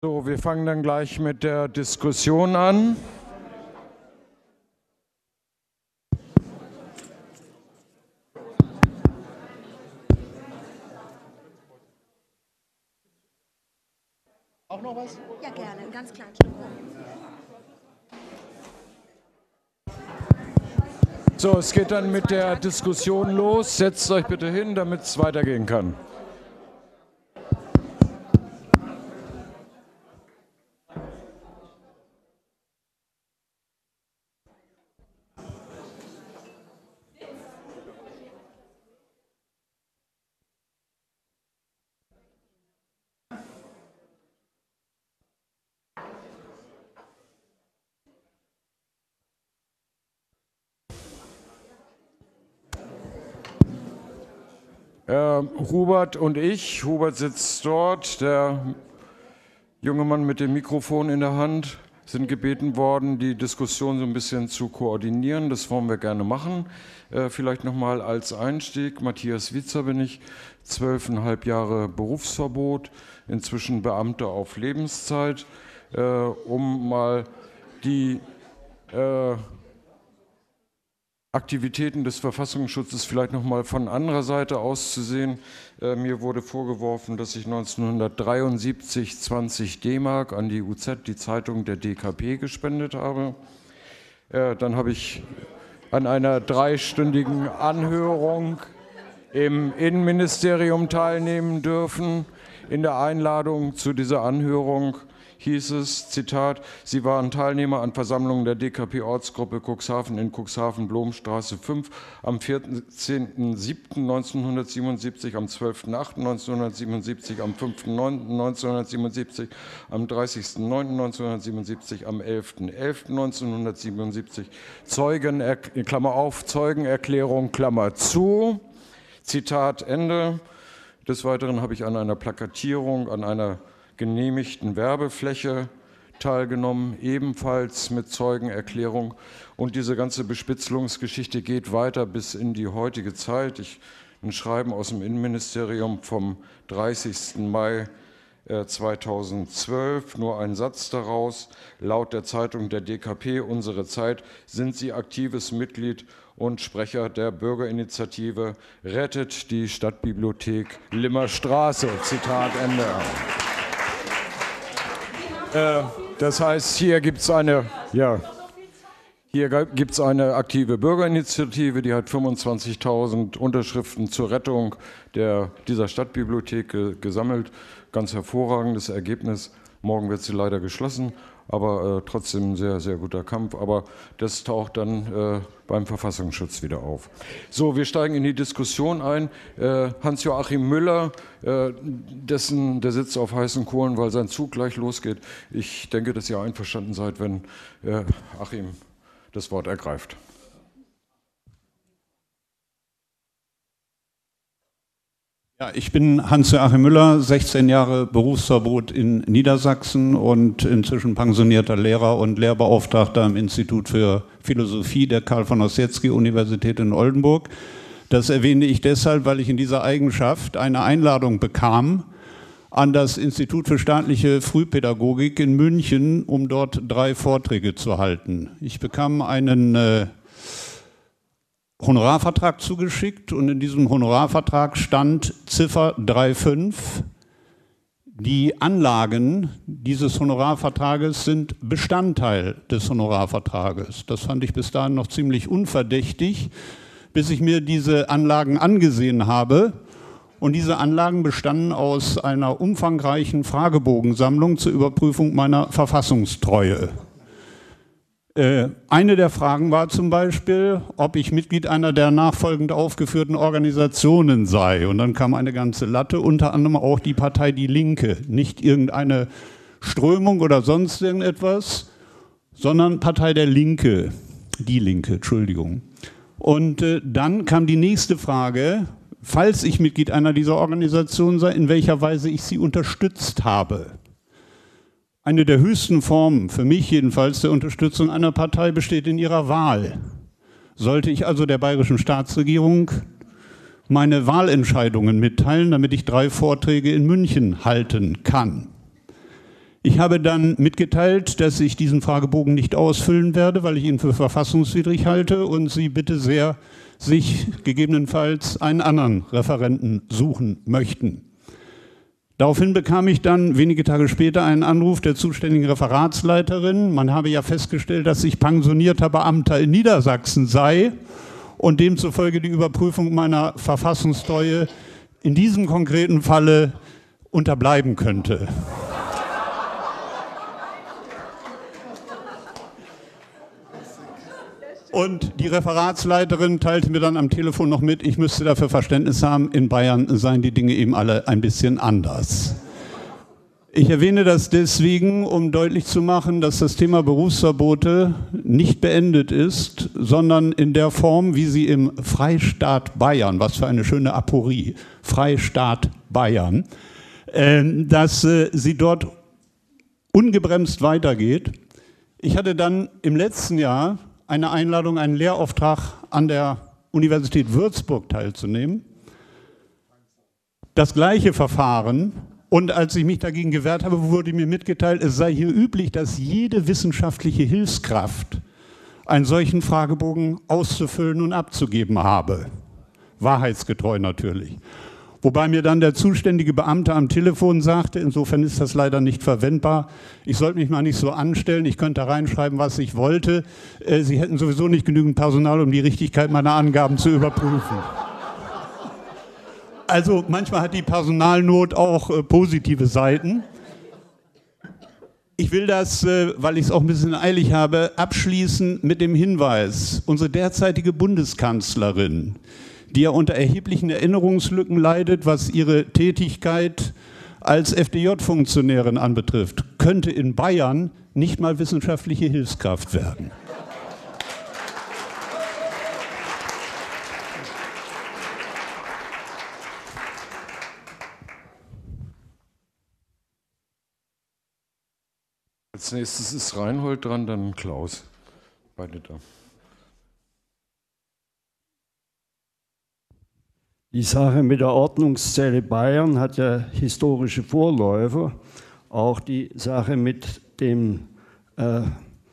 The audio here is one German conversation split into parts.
So, wir fangen dann gleich mit der Diskussion an. Auch noch was? Ja, gerne, einen ganz kleinen Stück. So, es geht dann mit der Diskussion los. Setzt euch bitte hin, damit es weitergehen kann. Hubert und ich, Hubert sitzt dort, der junge Mann mit dem Mikrofon in der Hand, sind gebeten worden, die Diskussion so ein bisschen zu koordinieren. Das wollen wir gerne machen. Vielleicht nochmal als Einstieg, Matthias Witzer bin ich, 12,5 Jahre Berufsverbot, inzwischen Beamter auf Lebenszeit, um mal die Aktivitäten des Verfassungsschutzes vielleicht noch mal von anderer Seite aus zu sehen. Mir wurde vorgeworfen, dass ich 1973 20 D-Mark an die UZ, die Zeitung der DKP, gespendet habe. Dann habe ich an einer 3-stündigen Anhörung im Innenministerium teilnehmen dürfen. In der Einladung zu dieser Anhörung hieß es, Zitat, Sie waren Teilnehmer an Versammlungen der DKP-Ortsgruppe Cuxhaven in Cuxhaven-Blomstraße 5 am 14.07.1977, am 12.08.1977, am 5.09.1977, am 30.09.1977, am 11.11.1977, Klammer auf, Zeugenerklärung, Klammer zu, Zitat Ende. Des Weiteren habe ich an einer Plakatierung, an einer genehmigten Werbefläche teilgenommen, ebenfalls mit Zeugenerklärung. Und diese ganze Bespitzelungsgeschichte geht weiter bis in die heutige Zeit. Ein Schreiben aus dem Innenministerium vom 30. Mai 2012, nur ein Satz daraus. Laut der Zeitung der DKP Unsere Zeit sind Sie aktives Mitglied und Sprecher der Bürgerinitiative Rettet die Stadtbibliothek Limmerstraße. Zitat Ende. Das heißt, hier gibt es eine aktive Bürgerinitiative, die hat 25.000 Unterschriften zur Rettung dieser Stadtbibliothek gesammelt. Ganz hervorragendes Ergebnis. Morgen wird sie leider geschlossen, aber trotzdem ein sehr, sehr guter Kampf. Aber das taucht dann beim Verfassungsschutz wieder auf. So, wir steigen in die Diskussion ein. Hans-Joachim Müller, der sitzt auf heißen Kohlen, weil sein Zug gleich losgeht. Ich denke, dass ihr einverstanden seid, wenn Achim das Wort ergreift. Ja, ich bin Hans-Joachim Müller, 16 Jahre Berufsverbot in Niedersachsen und inzwischen pensionierter Lehrer und Lehrbeauftragter am Institut für Philosophie der Karl-von-Ossietzky-Universität in Oldenburg. Das erwähne ich deshalb, weil ich in dieser Eigenschaft eine Einladung bekam an das Institut für staatliche Frühpädagogik in München, um dort 3 Vorträge zu halten. Ich bekam einen Honorarvertrag zugeschickt und in diesem Honorarvertrag stand Ziffer 3.5. Die Anlagen dieses Honorarvertrages sind Bestandteil des Honorarvertrages. Das fand ich bis dahin noch ziemlich unverdächtig, bis ich mir diese Anlagen angesehen habe. Und diese Anlagen bestanden aus einer umfangreichen Fragebogensammlung zur Überprüfung meiner Verfassungstreue. Eine der Fragen war zum Beispiel, ob ich Mitglied einer der nachfolgend aufgeführten Organisationen sei. Und dann kam eine ganze Latte, unter anderem auch die Partei Die Linke. Nicht irgendeine Strömung oder sonst irgendetwas, sondern Partei der Linke. Die Linke, Entschuldigung. Und dann kam die nächste Frage, falls ich Mitglied einer dieser Organisationen sei, in welcher Weise ich sie unterstützt habe. Eine der höchsten Formen, für mich jedenfalls, der Unterstützung einer Partei besteht in ihrer Wahl. Sollte ich also der bayerischen Staatsregierung meine Wahlentscheidungen mitteilen, damit ich 3 Vorträge in München halten kann? Ich habe dann mitgeteilt, dass ich diesen Fragebogen nicht ausfüllen werde, weil ich ihn für verfassungswidrig halte und Sie bitte sehr sich gegebenenfalls einen anderen Referenten suchen möchten. Daraufhin bekam ich dann wenige Tage später einen Anruf der zuständigen Referatsleiterin. Man habe ja festgestellt, dass ich pensionierter Beamter in Niedersachsen sei und demzufolge die Überprüfung meiner Verfassungstreue in diesem konkreten Falle unterbleiben könnte. Und die Referatsleiterin teilte mir dann am Telefon noch mit, ich müsste dafür Verständnis haben, in Bayern seien die Dinge eben alle ein bisschen anders. Ich erwähne das deswegen, um deutlich zu machen, dass das Thema Berufsverbote nicht beendet ist, sondern in der Form, wie sie im Freistaat Bayern, was für eine schöne Aporie, Freistaat Bayern, dass sie dort ungebremst weitergeht. Ich hatte dann im letzten Jahr eine Einladung, einen Lehrauftrag an der Universität Würzburg teilzunehmen. Das gleiche Verfahren. Und als ich mich dagegen gewehrt habe, wurde mir mitgeteilt, es sei hier üblich, dass jede wissenschaftliche Hilfskraft einen solchen Fragebogen auszufüllen und abzugeben habe. Wahrheitsgetreu natürlich. Wobei mir dann der zuständige Beamte am Telefon sagte, insofern ist das leider nicht verwendbar, ich sollte mich mal nicht so anstellen, ich könnte da reinschreiben, was ich wollte. Sie hätten sowieso nicht genügend Personal, um die Richtigkeit meiner Angaben zu überprüfen. Also manchmal hat die Personalnot auch positive Seiten. Ich will das, weil ich es auch ein bisschen eilig habe, abschließen mit dem Hinweis, unsere derzeitige Bundeskanzlerin, die ja unter erheblichen Erinnerungslücken leidet, was ihre Tätigkeit als FDJ-Funktionärin anbetrifft, könnte in Bayern nicht mal wissenschaftliche Hilfskraft werden. Als nächstes ist Reinhold dran, dann Klaus. Beide da. Die Sache mit der Ordnungszelle Bayern hat ja historische Vorläufer. Auch die Sache mit der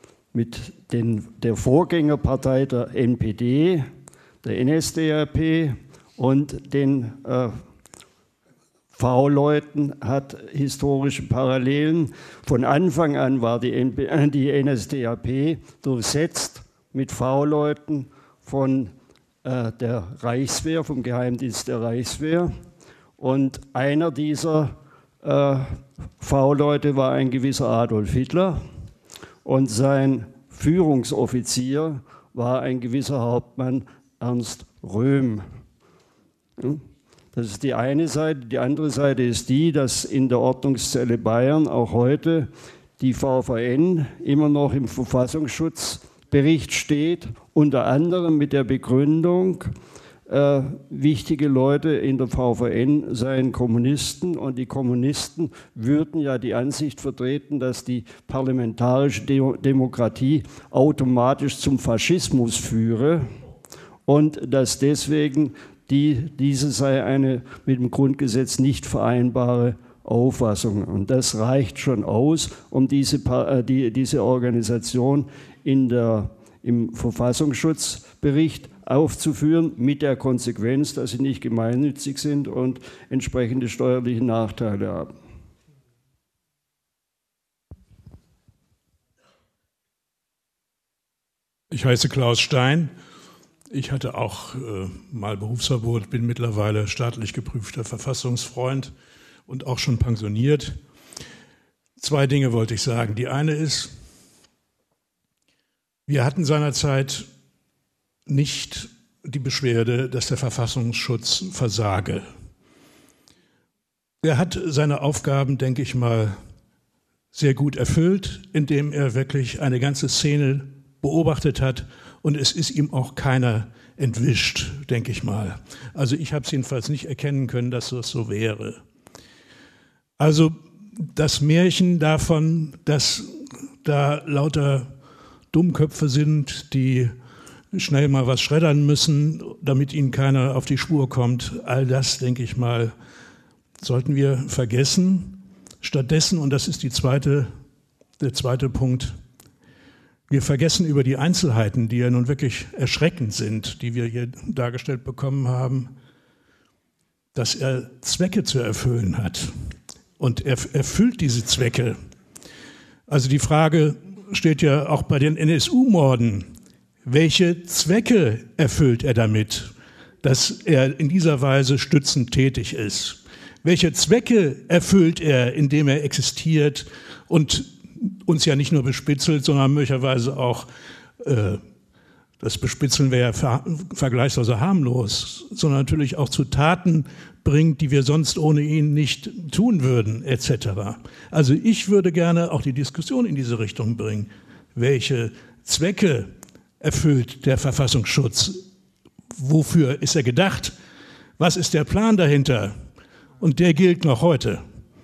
Vorgängerpartei der NPD, der NSDAP und den V-Leuten hat historische Parallelen. Von Anfang an war die NSDAP durchsetzt mit V-Leuten von der Reichswehr, vom Geheimdienst der Reichswehr. Und einer dieser V-Leute war ein gewisser Adolf Hitler und sein Führungsoffizier war ein gewisser Hauptmann Ernst Röhm. Das ist die eine Seite. Die andere Seite ist die, dass in der Ordnungszelle Bayern auch heute die VVN immer noch im Verfassungsschutzbericht steht, unter anderem mit der Begründung, wichtige Leute in der VVN seien Kommunisten und die Kommunisten würden ja die Ansicht vertreten, dass die parlamentarische Demokratie automatisch zum Faschismus führe und dass deswegen diese sei eine mit dem Grundgesetz nicht vereinbare Auffassung. Und das reicht schon aus, um diese Organisation im Verfassungsschutzbericht aufzuführen, mit der Konsequenz, dass sie nicht gemeinnützig sind und entsprechende steuerliche Nachteile haben. Ich heiße Klaus Stein. Ich hatte auch mal Berufsverbot, bin mittlerweile staatlich geprüfter Verfassungsfreund und auch schon pensioniert. Zwei Dinge wollte ich sagen. Die eine ist, wir hatten seinerzeit nicht die Beschwerde, dass der Verfassungsschutz versage. Er hat seine Aufgaben, denke ich mal, sehr gut erfüllt, indem er wirklich eine ganze Szene beobachtet hat und es ist ihm auch keiner entwischt, denke ich mal. Also ich habe es jedenfalls nicht erkennen können, dass das so wäre. Also das Märchen davon, dass da lauter Dummköpfe sind, die schnell mal was schreddern müssen, damit ihnen keiner auf die Spur kommt, all das, denke ich mal, sollten wir vergessen. Stattdessen, und das ist der zweite Punkt, wir vergessen über die Einzelheiten, die ja nun wirklich erschreckend sind, die wir hier dargestellt bekommen haben, dass er Zwecke zu erfüllen hat. Und er erfüllt diese Zwecke. Also die Frage steht ja auch bei den NSU-Morden. Welche Zwecke erfüllt er damit, dass er in dieser Weise stützend tätig ist? Welche Zwecke erfüllt er, indem er existiert und uns ja nicht nur bespitzelt, sondern möglicherweise auch, das Bespitzeln wäre ja vergleichsweise harmlos, sondern natürlich auch zu Taten bringt, die wir sonst ohne ihn nicht tun würden, etc. Also ich würde gerne auch die Diskussion in diese Richtung bringen. Welche Zwecke erfüllt der Verfassungsschutz? Wofür ist er gedacht? Was ist der Plan dahinter? Und der gilt noch heute.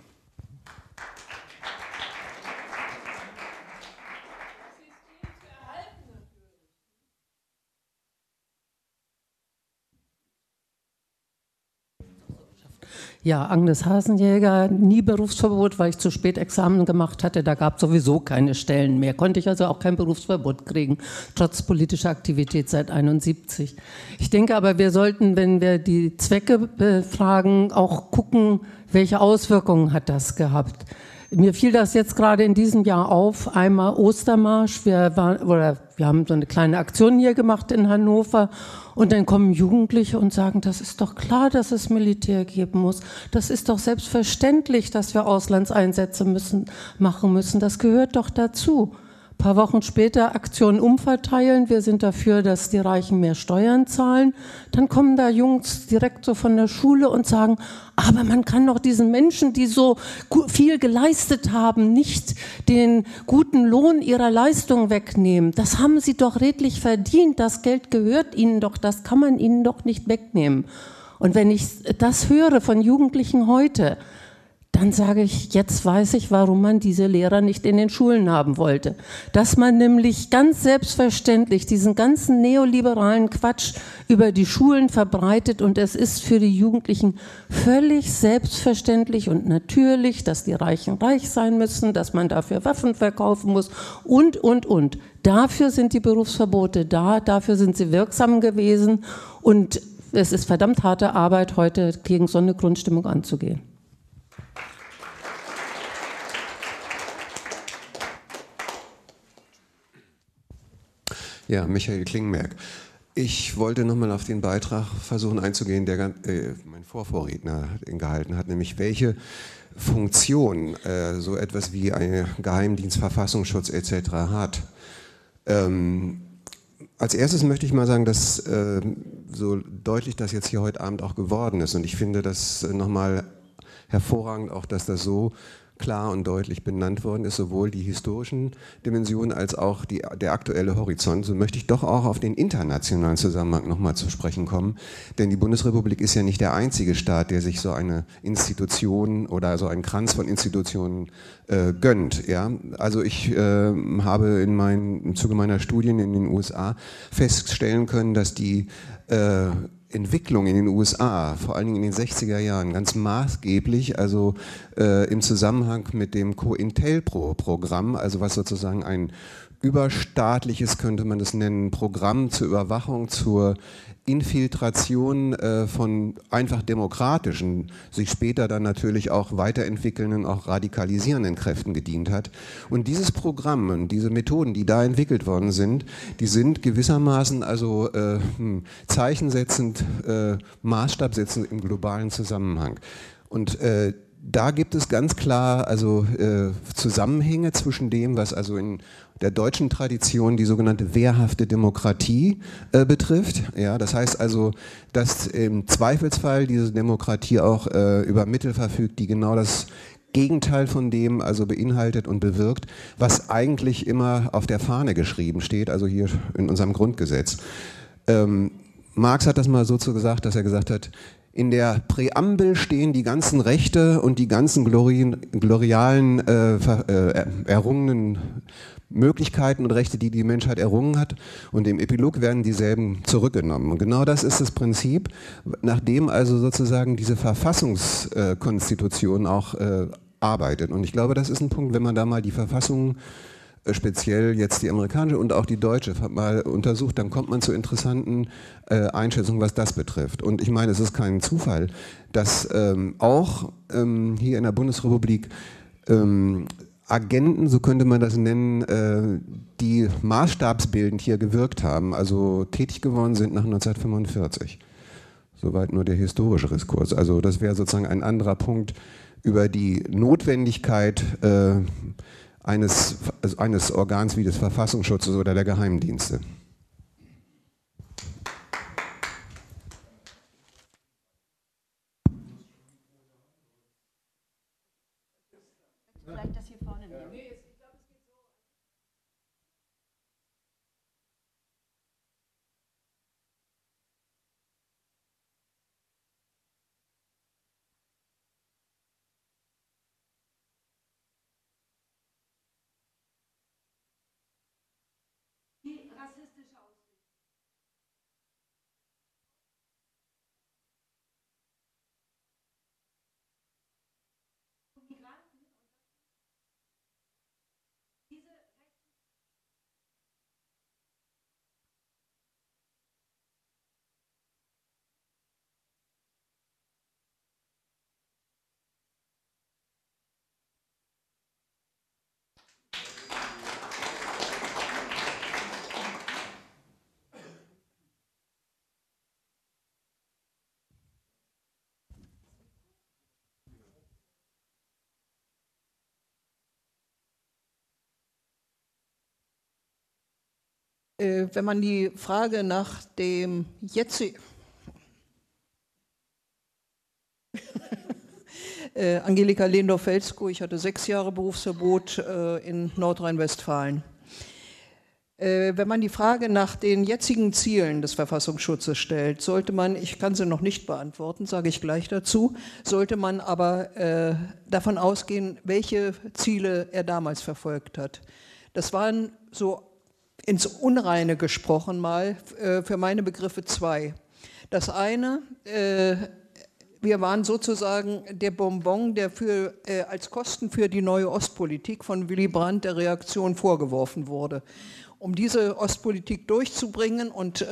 Ja, Agnes Hasenjäger, nie Berufsverbot, weil ich zu spät Examen gemacht hatte. Da gab es sowieso keine Stellen mehr. Konnte ich also auch kein Berufsverbot kriegen, trotz politischer Aktivität seit 1971. Ich denke aber, wir sollten, wenn wir die Zwecke befragen, auch gucken, welche Auswirkungen hat das gehabt. Mir fiel das jetzt gerade in diesem Jahr auf, einmal Ostermarsch, wir haben so eine kleine Aktion hier gemacht in Hannover und dann kommen Jugendliche und sagen, das ist doch klar, dass es Militär geben muss, das ist doch selbstverständlich, dass wir Auslandseinsätze machen müssen, das gehört doch dazu. Ein paar Wochen später Aktion umverteilen, wir sind dafür, dass die Reichen mehr Steuern zahlen. Dann kommen da Jungs direkt so von der Schule und sagen, aber man kann doch diesen Menschen, die so viel geleistet haben, nicht den guten Lohn ihrer Leistung wegnehmen. Das haben sie doch redlich verdient, das Geld gehört ihnen doch, das kann man ihnen doch nicht wegnehmen. Und wenn ich das höre von Jugendlichen heute, dann sage ich, jetzt weiß ich, warum man diese Lehrer nicht in den Schulen haben wollte. Dass man nämlich ganz selbstverständlich diesen ganzen neoliberalen Quatsch über die Schulen verbreitet und es ist für die Jugendlichen völlig selbstverständlich und natürlich, dass die Reichen reich sein müssen, dass man dafür Waffen verkaufen muss und. Dafür sind die Berufsverbote da, dafür sind sie wirksam gewesen und es ist verdammt harte Arbeit, heute gegen so eine Grundstimmung anzugehen. Ja, Michael Klingenberg. Ich wollte nochmal auf den Beitrag versuchen einzugehen, der mein Vorredner gehalten hat, nämlich welche Funktion so etwas wie ein Geheimdienst, Verfassungsschutz etc. hat. Als erstes möchte ich mal sagen, dass so deutlich das jetzt hier heute Abend auch geworden ist und ich finde das nochmal hervorragend auch, dass das so klar und deutlich benannt worden ist, sowohl die historischen Dimensionen als auch der aktuelle Horizont. So möchte ich doch auch auf den internationalen Zusammenhang nochmal zu sprechen kommen, denn die Bundesrepublik ist ja nicht der einzige Staat, der sich so eine Institution oder so einen Kranz von Institutionen gönnt. Ja? Also ich habe im Zuge meiner Studien in den USA feststellen können, dass die Entwicklung in den USA, vor allen Dingen in den 60er Jahren, ganz maßgeblich, also im Zusammenhang mit dem COINTELPRO-Programm, also was sozusagen ein überstaatliches, könnte man das nennen, Programm zur Überwachung, zur Infiltration von einfach demokratischen, sich später dann natürlich auch weiterentwickelnden, auch radikalisierenden Kräften gedient hat. Und dieses Programm und diese Methoden, die da entwickelt worden sind, die sind gewissermaßen also zeichensetzend, maßstabsetzend im globalen Zusammenhang. Und da gibt es ganz klar also Zusammenhänge zwischen dem, was also in der deutschen Tradition die sogenannte wehrhafte Demokratie betrifft. Ja, das heißt also, dass im Zweifelsfall diese Demokratie auch über Mittel verfügt, die genau das Gegenteil von dem also beinhaltet und bewirkt, was eigentlich immer auf der Fahne geschrieben steht, also hier in unserem Grundgesetz. Marx hat das mal so gesagt, dass er gesagt hat, in der Präambel stehen die ganzen Rechte und die ganzen glorialen errungenen Möglichkeiten und Rechte, die die Menschheit errungen hat, und im Epilog werden dieselben zurückgenommen. Und genau das ist das Prinzip, nachdem also sozusagen diese Verfassungskonstitution auch arbeitet. Und ich glaube, das ist ein Punkt, wenn man da mal die Verfassung, speziell jetzt die amerikanische und auch die deutsche, mal untersucht, dann kommt man zu interessanten Einschätzungen, was das betrifft. Und ich meine, es ist kein Zufall, dass auch hier in der Bundesrepublik Agenten, so könnte man das nennen, die maßstabsbildend hier gewirkt haben, also tätig geworden sind nach 1945. Soweit nur der historische Diskurs. Also das wäre sozusagen ein anderer Punkt über die Notwendigkeit eines Organs wie des Verfassungsschutzes oder der Geheimdienste. Vielleicht das hier vorne nehmen. Die rassistische Ausrichtung. Migranten und diese Wenn man die Frage nach dem jetzigen Angelika Lehndorff-Felsko, ich hatte 6 Jahre Berufsverbot in Nordrhein-Westfalen. Wenn man die Frage nach den jetzigen Zielen des Verfassungsschutzes stellt, sollte man, ich kann sie noch nicht beantworten, sage ich gleich dazu, sollte man aber davon ausgehen, welche Ziele er damals verfolgt hat. Das waren so ins Unreine gesprochen mal für meine Begriffe 2. Das eine, wir waren sozusagen der Bonbon, der als Kosten für die neue Ostpolitik von Willy Brandt der Reaktion vorgeworfen wurde. Um diese Ostpolitik durchzubringen und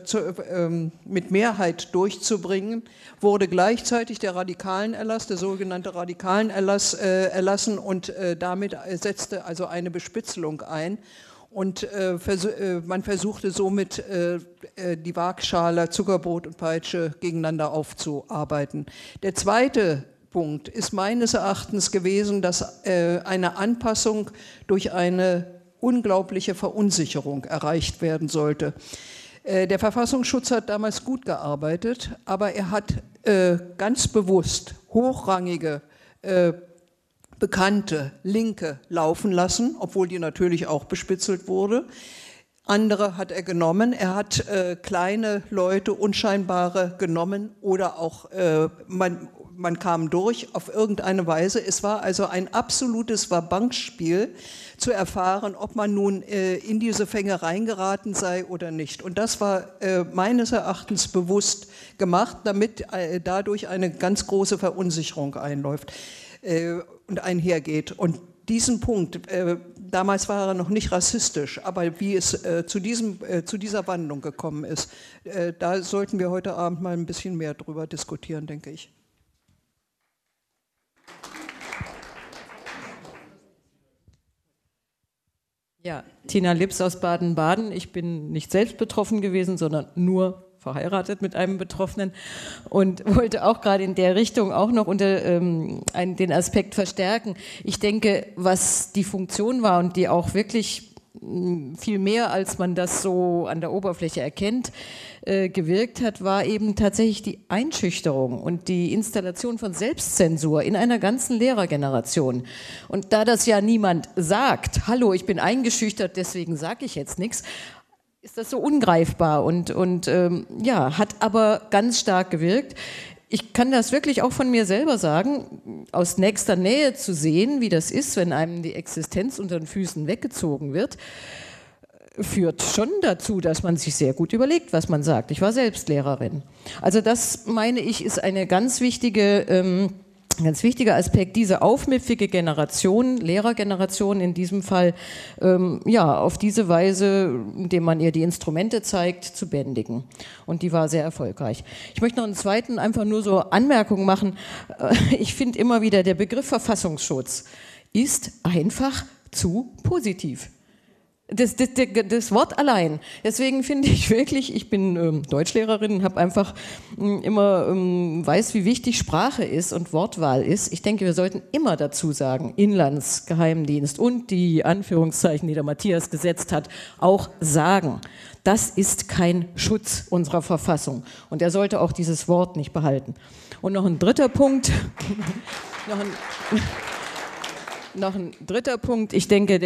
mit Mehrheit durchzubringen, wurde gleichzeitig der Radikalenerlass, der sogenannte Radikalenerlass, erlassen und damit setzte also eine Bespitzelung ein. Und man versuchte somit, die Waagschale Zuckerbrot und Peitsche gegeneinander aufzuarbeiten. Der zweite Punkt ist meines Erachtens gewesen, dass eine Anpassung durch eine unglaubliche Verunsicherung erreicht werden sollte. Der Verfassungsschutz hat damals gut gearbeitet, aber er hat ganz bewusst hochrangige bekannte Linke laufen lassen, obwohl die natürlich auch bespitzelt wurde. Andere hat er genommen. Er hat kleine Leute, unscheinbare genommen oder auch man kam durch auf irgendeine Weise. Es war also ein absolutes Wabankspiel zu erfahren, ob man nun in diese Fänge reingeraten sei oder nicht. Und das war meines Erachtens bewusst gemacht, damit dadurch eine ganz große Verunsicherung einläuft und einhergeht. Und diesen Punkt, damals war er noch nicht rassistisch, aber wie es zu dieser Wandlung gekommen ist, da sollten wir heute Abend mal ein bisschen mehr drüber diskutieren, denke ich. Ja, Tina Lips aus Baden-Baden. Ich bin nicht selbst betroffen gewesen, sondern nur verheiratet mit einem Betroffenen und wollte auch gerade in der Richtung auch noch den Aspekt verstärken. Ich denke, was die Funktion war und die auch wirklich viel mehr, als man das so an der Oberfläche erkennt, gewirkt hat, war eben tatsächlich die Einschüchterung und die Installation von Selbstzensur in einer ganzen Lehrergeneration. Und da das ja niemand sagt, hallo, ich bin eingeschüchtert, deswegen sage ich jetzt nichts, ist das so ungreifbar und hat aber ganz stark gewirkt. Ich kann das wirklich auch von mir selber sagen, aus nächster Nähe zu sehen, wie das ist, wenn einem die Existenz unter den Füßen weggezogen wird, führt schon dazu, dass man sich sehr gut überlegt, was man sagt. Ich war selbst Lehrerin. Also das, meine ich, ist eine ganz wichtige Ein ganz wichtiger Aspekt, diese aufmüpfige Generation, Lehrergeneration in diesem Fall, auf diese Weise, indem man ihr die Instrumente zeigt, zu bändigen. Und die war sehr erfolgreich. Ich möchte noch einen zweiten, einfach nur so Anmerkung machen. Ich finde immer wieder, der Begriff Verfassungsschutz ist einfach zu positiv. Das Wort allein. Deswegen finde ich wirklich, ich bin Deutschlehrerin, habe einfach immer weiß, wie wichtig Sprache ist und Wortwahl ist. Ich denke, wir sollten immer dazu sagen, Inlandsgeheimdienst und die Anführungszeichen, die der Matthias gesetzt hat, auch sagen. Das ist kein Schutz unserer Verfassung. Und er sollte auch dieses Wort nicht behalten. Und noch ein dritter Punkt. Noch ein dritter Punkt. Ich denke,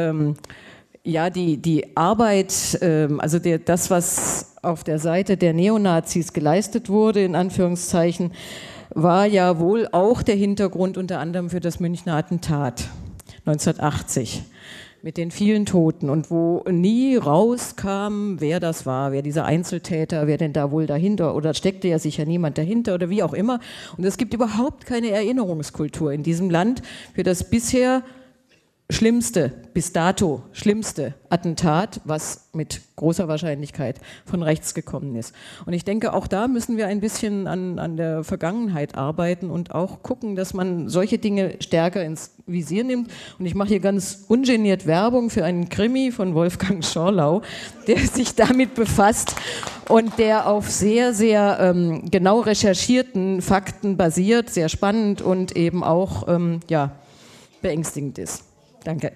die Arbeit, das, was auf der Seite der Neonazis geleistet wurde, in Anführungszeichen, war ja wohl auch der Hintergrund unter anderem für das Münchner Attentat 1980 mit den vielen Toten und wo nie rauskam, wer das war, wer dieser Einzeltäter, wer denn da wohl dahinter, oder steckte ja sicher niemand dahinter oder wie auch immer. Und es gibt überhaupt keine Erinnerungskultur in diesem Land für das bisher bis dato schlimmste Attentat, was mit großer Wahrscheinlichkeit von rechts gekommen ist. Und ich denke, auch da müssen wir ein bisschen an der Vergangenheit arbeiten und auch gucken, dass man solche Dinge stärker ins Visier nimmt. Und ich mache hier ganz ungeniert Werbung für einen Krimi von Wolfgang Schorlau, der sich damit befasst und der auf sehr, sehr genau recherchierten Fakten basiert, sehr spannend und eben auch beängstigend ist. Danke.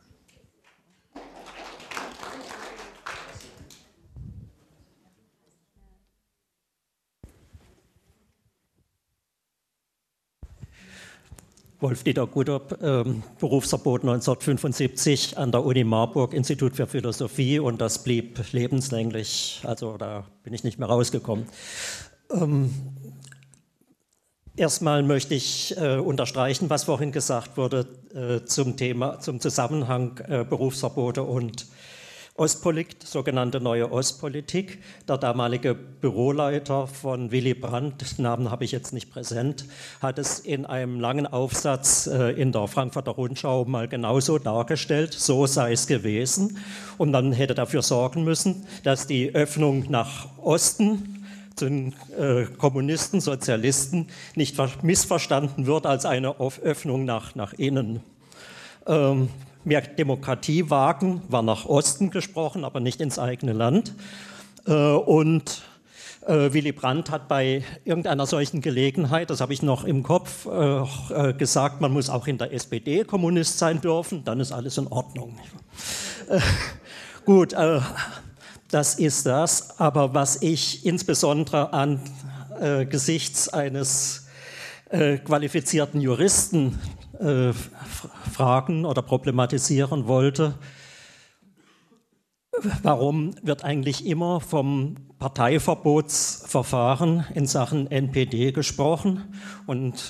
Wolf-Dieter Gutter, Berufsverbot 1975 an der Uni Marburg, Institut für Philosophie, und das blieb lebenslänglich, also da bin ich nicht mehr rausgekommen. Erstmal möchte ich unterstreichen, was vorhin gesagt wurde zum Zusammenhang Berufsverbote und Ostpolitik, sogenannte neue Ostpolitik. Der damalige Büroleiter von Willy Brandt, Namen habe ich jetzt nicht präsent, hat es in einem langen Aufsatz in der Frankfurter Rundschau mal genauso dargestellt, so sei es gewesen. Und dann hätte dafür sorgen müssen, dass die Öffnung nach Osten zu den Kommunisten, Sozialisten nicht missverstanden wird als eine Öffnung nach innen. Mehr Demokratie wagen, war nach Osten gesprochen, aber nicht ins eigene Land. Und Willy Brandt hat bei irgendeiner solchen Gelegenheit, das habe ich noch im Kopf, gesagt, man muss auch in der SPD Kommunist sein dürfen, dann ist alles in Ordnung. Gut, das ist das, aber was ich insbesondere angesichts eines qualifizierten Juristen fragen oder problematisieren wollte, warum wird eigentlich immer vom Parteiverbotsverfahren in Sachen NPD gesprochen? Und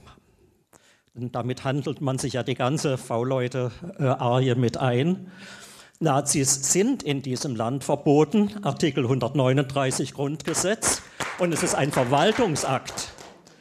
damit handelt man sich ja die ganze V-Leute-Arie mit ein. Nazis sind in diesem Land verboten, Artikel 139 Grundgesetz, und es ist ein Verwaltungsakt.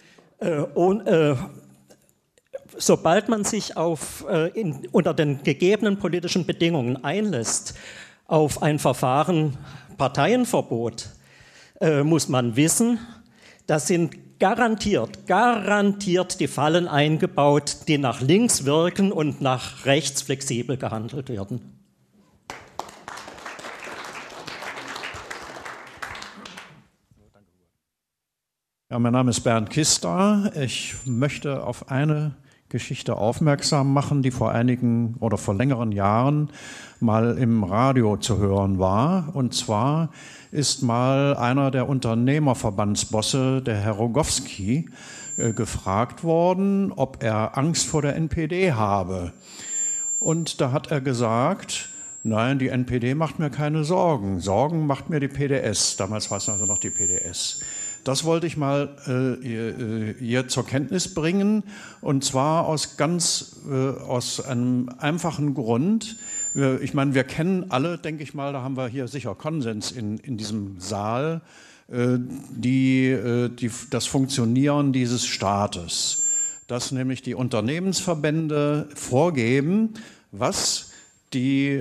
Sobald man sich unter den gegebenen politischen Bedingungen einlässt auf ein Verfahren Parteienverbot, muss man wissen, das sind garantiert die Fallen eingebaut, die nach links wirken und nach rechts flexibel gehandelt werden. Ja, mein Name ist Bernd Kister. Ich möchte auf eine Geschichte aufmerksam machen, die vor längeren Jahren mal im Radio zu hören war. Und zwar ist mal einer der Unternehmerverbandsbosse, der Herr Rogowski, gefragt worden, ob er Angst vor der NPD habe. Und da hat er gesagt, nein, die NPD macht mir keine Sorgen. Sorgen macht mir die PDS. Damals war es also noch die PDS. Das wollte ich mal hier zur Kenntnis bringen, und zwar aus einem einfachen Grund. Ich meine, wir kennen alle, denke ich mal, da haben wir hier sicher Konsens in diesem Saal, das Funktionieren dieses Staates. dass nämlich die Unternehmensverbände vorgeben, was die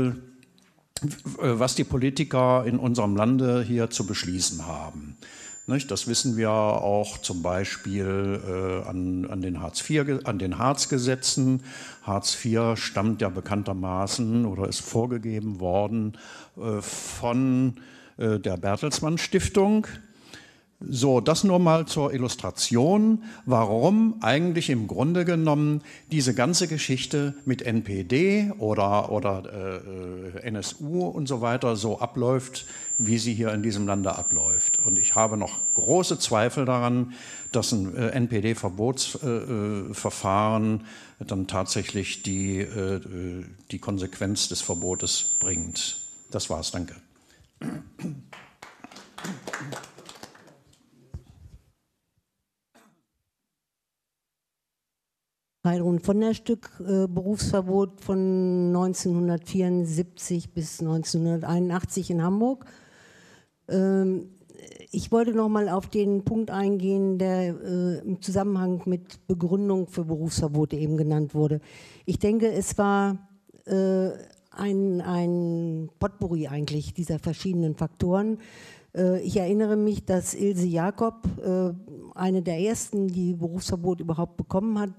Politiker in unserem Lande hier zu beschließen haben. Das wissen wir auch zum Beispiel an den Hartz-Gesetzen. Hartz IV stammt ja bekanntermaßen oder ist vorgegeben worden von der Bertelsmann Stiftung. So, das nur mal zur Illustration, warum eigentlich im Grunde genommen diese ganze Geschichte mit NPD oder NSU und so weiter so abläuft, wie sie hier in diesem Lande abläuft. Und ich habe noch große Zweifel daran, dass ein NPD-Verbotsverfahren dann tatsächlich die Konsequenz des Verbotes bringt. Das war's, danke. Heidrun von der Stück, Berufsverbot von 1974 bis 1981 in Hamburg. Ich wollte noch mal auf den Punkt eingehen, der im Zusammenhang mit Begründung für Berufsverbote eben genannt wurde. Ich denke, es war ein Potpourri eigentlich dieser verschiedenen Faktoren. Ich erinnere mich, dass Ilse Jakob, eine der ersten, die Berufsverbot überhaupt bekommen hat,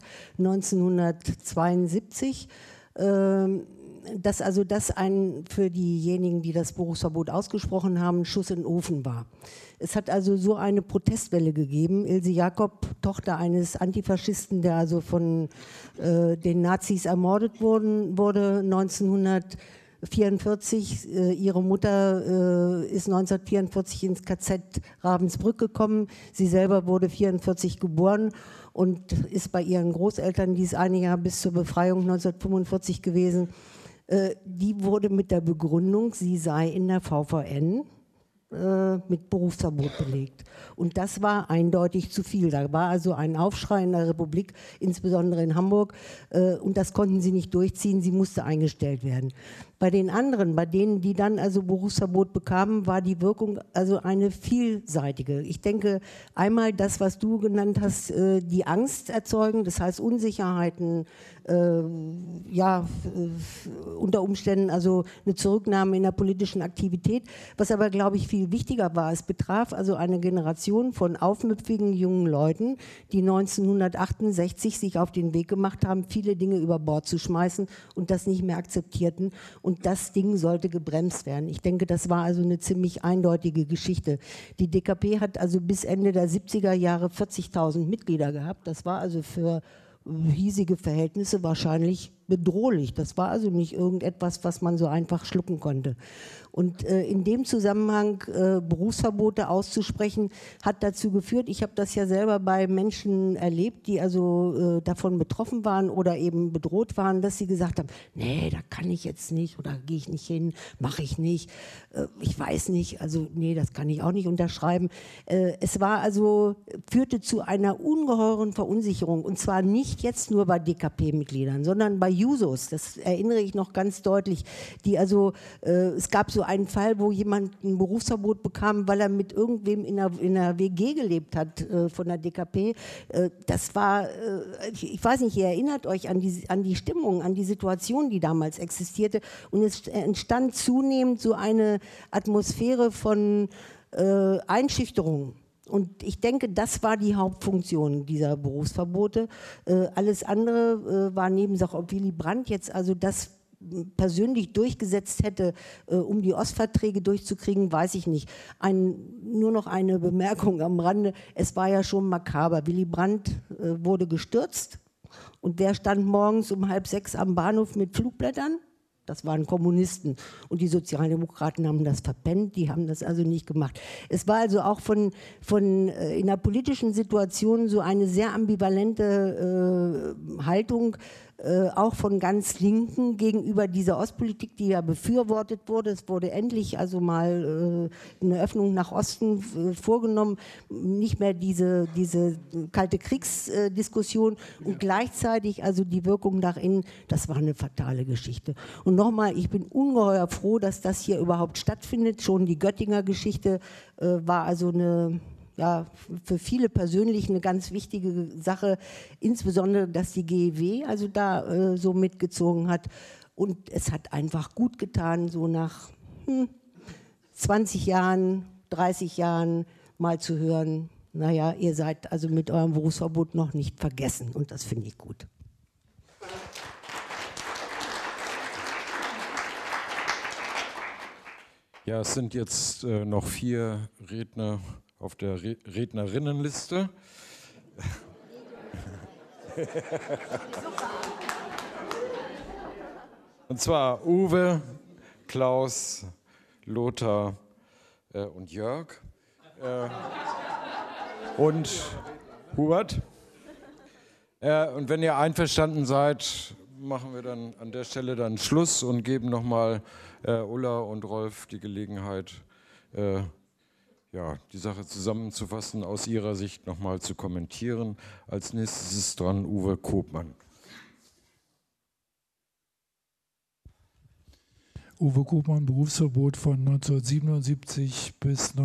1972, dass also das für diejenigen, die das Berufsverbot ausgesprochen haben, ein Schuss in den Ofen war. Es hat also so eine Protestwelle gegeben. Ilse Jakob, Tochter eines Antifaschisten, der also von den Nazis ermordet wurde 1944. Ihre Mutter ist 1944 ins KZ Ravensbrück gekommen. Sie selber wurde 1944 geboren und ist bei ihren Großeltern, die ist ein Jahr bis zur Befreiung 1945 gewesen. Die wurde mit der Begründung, sie sei in der VVN mit Berufsverbot belegt. Und das war eindeutig zu viel. Da war also ein Aufschrei in der Republik, insbesondere in Hamburg, und das konnten sie nicht durchziehen, sie musste eingestellt werden. Bei den anderen, bei denen, die dann also Berufsverbot bekamen, war die Wirkung also eine vielseitige. Ich denke, einmal das, was du genannt hast, die Angst erzeugen, das heißt Unsicherheiten, unter Umständen also eine Zurücknahme in der politischen Aktivität. Was aber, glaube ich, viel wichtiger war, es betraf also eine Generation von aufmüpfigen jungen Leuten, die 1968 sich auf den Weg gemacht haben, viele Dinge über Bord zu schmeißen und das nicht mehr akzeptierten. Und das Ding sollte gebremst werden. Ich denke, das war also eine ziemlich eindeutige Geschichte. Die DKP hat also bis Ende der 70er Jahre 40.000 Mitglieder gehabt. Das war also für hiesige Verhältnisse wahrscheinlich bedrohlich. Das war also nicht irgendetwas, was man so einfach schlucken konnte. Und in dem Zusammenhang Berufsverbote auszusprechen, hat dazu geführt, ich habe das ja selber bei Menschen erlebt, die also davon betroffen waren oder eben bedroht waren, dass sie gesagt haben, nee, da kann ich jetzt nicht oder gehe ich nicht hin, mache ich nicht, ich weiß nicht, also nee, das kann ich auch nicht unterschreiben. Es war also, führte zu einer ungeheuren Verunsicherung und zwar nicht jetzt nur bei DKP-Mitgliedern, sondern bei Jusos, das erinnere ich noch ganz deutlich, die also, es gab so einen Fall, wo jemand ein Berufsverbot bekam, weil er mit irgendwem in einer WG gelebt hat von der DKP. Das war, ich weiß nicht, ihr erinnert euch an die Stimmung, an die Situation, die damals existierte und es entstand zunehmend so eine Atmosphäre von Einschüchterung. Und ich denke, das war die Hauptfunktion dieser Berufsverbote. Alles andere war Nebensache. Ob Willy Brandt jetzt also das persönlich durchgesetzt hätte, um die Ostverträge durchzukriegen, weiß ich nicht. Nur noch eine Bemerkung am Rande. Es war ja schon makaber. Willy Brandt wurde gestürzt und wer stand morgens um 5:30 am Bahnhof mit Flugblättern? Das waren Kommunisten und die Sozialdemokraten haben das verpennt, die haben das also nicht gemacht. Es war also auch in der politischen Situation so eine sehr ambivalente Haltung, auch von ganz Linken gegenüber dieser Ostpolitik, die ja befürwortet wurde. Es wurde endlich also mal eine Öffnung nach Osten vorgenommen, nicht mehr diese kalte Kriegsdiskussion und gleichzeitig also die Wirkung nach innen, das war eine fatale Geschichte. Und nochmal, ich bin ungeheuer froh, dass das hier überhaupt stattfindet. Schon die Göttinger Geschichte war also eine ja, für viele persönlich eine ganz wichtige Sache, insbesondere, dass die GEW also da so mitgezogen hat. Und es hat einfach gut getan, so nach 20 Jahren, 30 Jahren mal zu hören, naja, ihr seid also mit eurem Berufsverbot noch nicht vergessen. Und das finde ich gut. Ja, es sind jetzt noch 4 Redner auf der Rednerinnenliste. Und zwar Uwe, Klaus, Lothar und Jörg und Hubert. Und wenn ihr einverstanden seid, machen wir dann an der Stelle dann Schluss und geben nochmal Ulla und Rolf die Gelegenheit, ja, die Sache zusammenzufassen, aus ihrer Sicht nochmal zu kommentieren. Als nächstes ist dran Uwe Kopmann. Uwe Kopmann, Berufsverbot von 1977 bis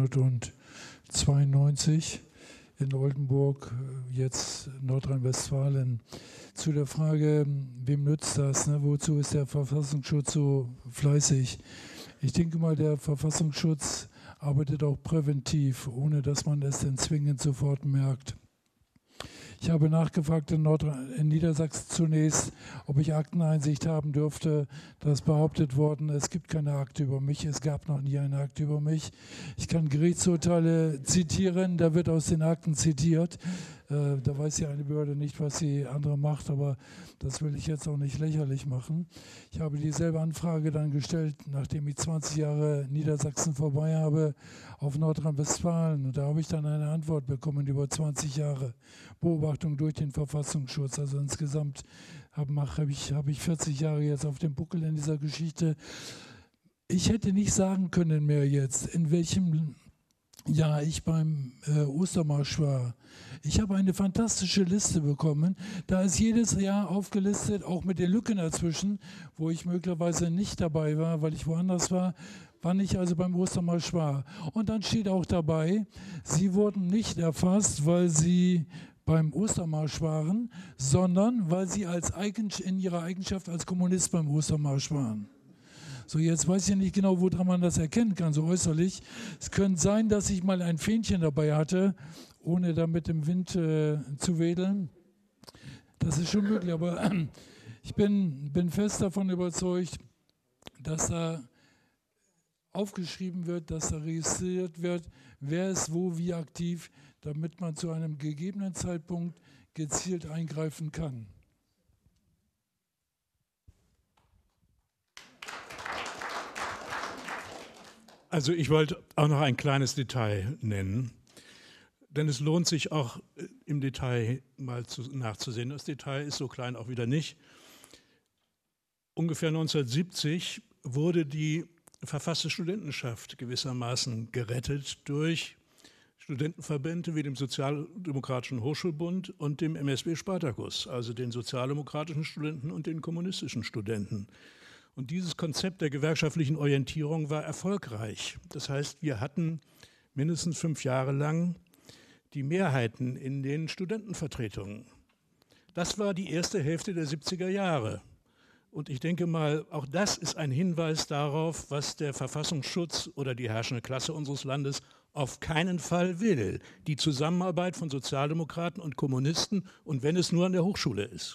1992 in Oldenburg, jetzt Nordrhein-Westfalen. Zu der Frage, wem nützt das? Ne? Wozu ist der Verfassungsschutz so fleißig? Ich denke mal, der Verfassungsschutz arbeitet auch präventiv, ohne dass man es denn zwingend sofort merkt. Ich habe nachgefragt in Niedersachsen zunächst, ob ich Akteneinsicht haben dürfte. Da ist behauptet worden, es gibt keine Akte über mich, es gab noch nie eine Akte über mich. Ich kann Gerichtsurteile zitieren, da wird aus den Akten zitiert. Da weiß ja eine Behörde nicht, was die andere macht, aber das will ich jetzt auch nicht lächerlich machen. Ich habe dieselbe Anfrage dann gestellt, nachdem ich 20 Jahre Niedersachsen vorbei habe, auf Nordrhein-Westfalen. Und da habe ich dann eine Antwort bekommen über 20 Jahre Beobachtung durch den Verfassungsschutz. Also insgesamt habe ich 40 Jahre jetzt auf dem Buckel in dieser Geschichte. Ich hätte nicht sagen können mehr jetzt, in welchem Jahr ich beim Ostermarsch war. Ich habe eine fantastische Liste bekommen. Da ist jedes Jahr aufgelistet, auch mit den Lücken dazwischen, wo ich möglicherweise nicht dabei war, weil ich woanders war, wann ich also beim Ostermarsch war. Und dann steht auch dabei, Sie wurden nicht erfasst, weil Sie beim Ostermarsch waren, sondern weil Sie in Ihrer Eigenschaft als Kommunist beim Ostermarsch waren. So, jetzt weiß ich nicht genau, woran man das erkennen kann, so äußerlich. Es könnte sein, dass ich mal ein Fähnchen dabei hatte, ohne damit im Wind zu wedeln. Das ist schon möglich, aber ich bin fest davon überzeugt, dass da aufgeschrieben wird, dass da registriert wird, wer ist wo wie aktiv, damit man zu einem gegebenen Zeitpunkt gezielt eingreifen kann. Also ich wollte auch noch ein kleines Detail nennen, denn es lohnt sich auch im Detail mal nachzusehen. Das Detail ist so klein auch wieder nicht. Ungefähr 1970 wurde die verfasste Studentenschaft gewissermaßen gerettet durch Studentenverbände wie dem Sozialdemokratischen Hochschulbund und dem MSB Spartacus, also den sozialdemokratischen Studenten und den kommunistischen Studenten. Und dieses Konzept der gewerkschaftlichen Orientierung war erfolgreich. Das heißt, wir hatten mindestens 5 Jahre lang die Mehrheiten in den Studentenvertretungen. Das war die erste Hälfte der 70er Jahre. Und ich denke mal, auch das ist ein Hinweis darauf, was der Verfassungsschutz oder die herrschende Klasse unseres Landes auf keinen Fall will. Die Zusammenarbeit von Sozialdemokraten und Kommunisten und wenn es nur an der Hochschule ist.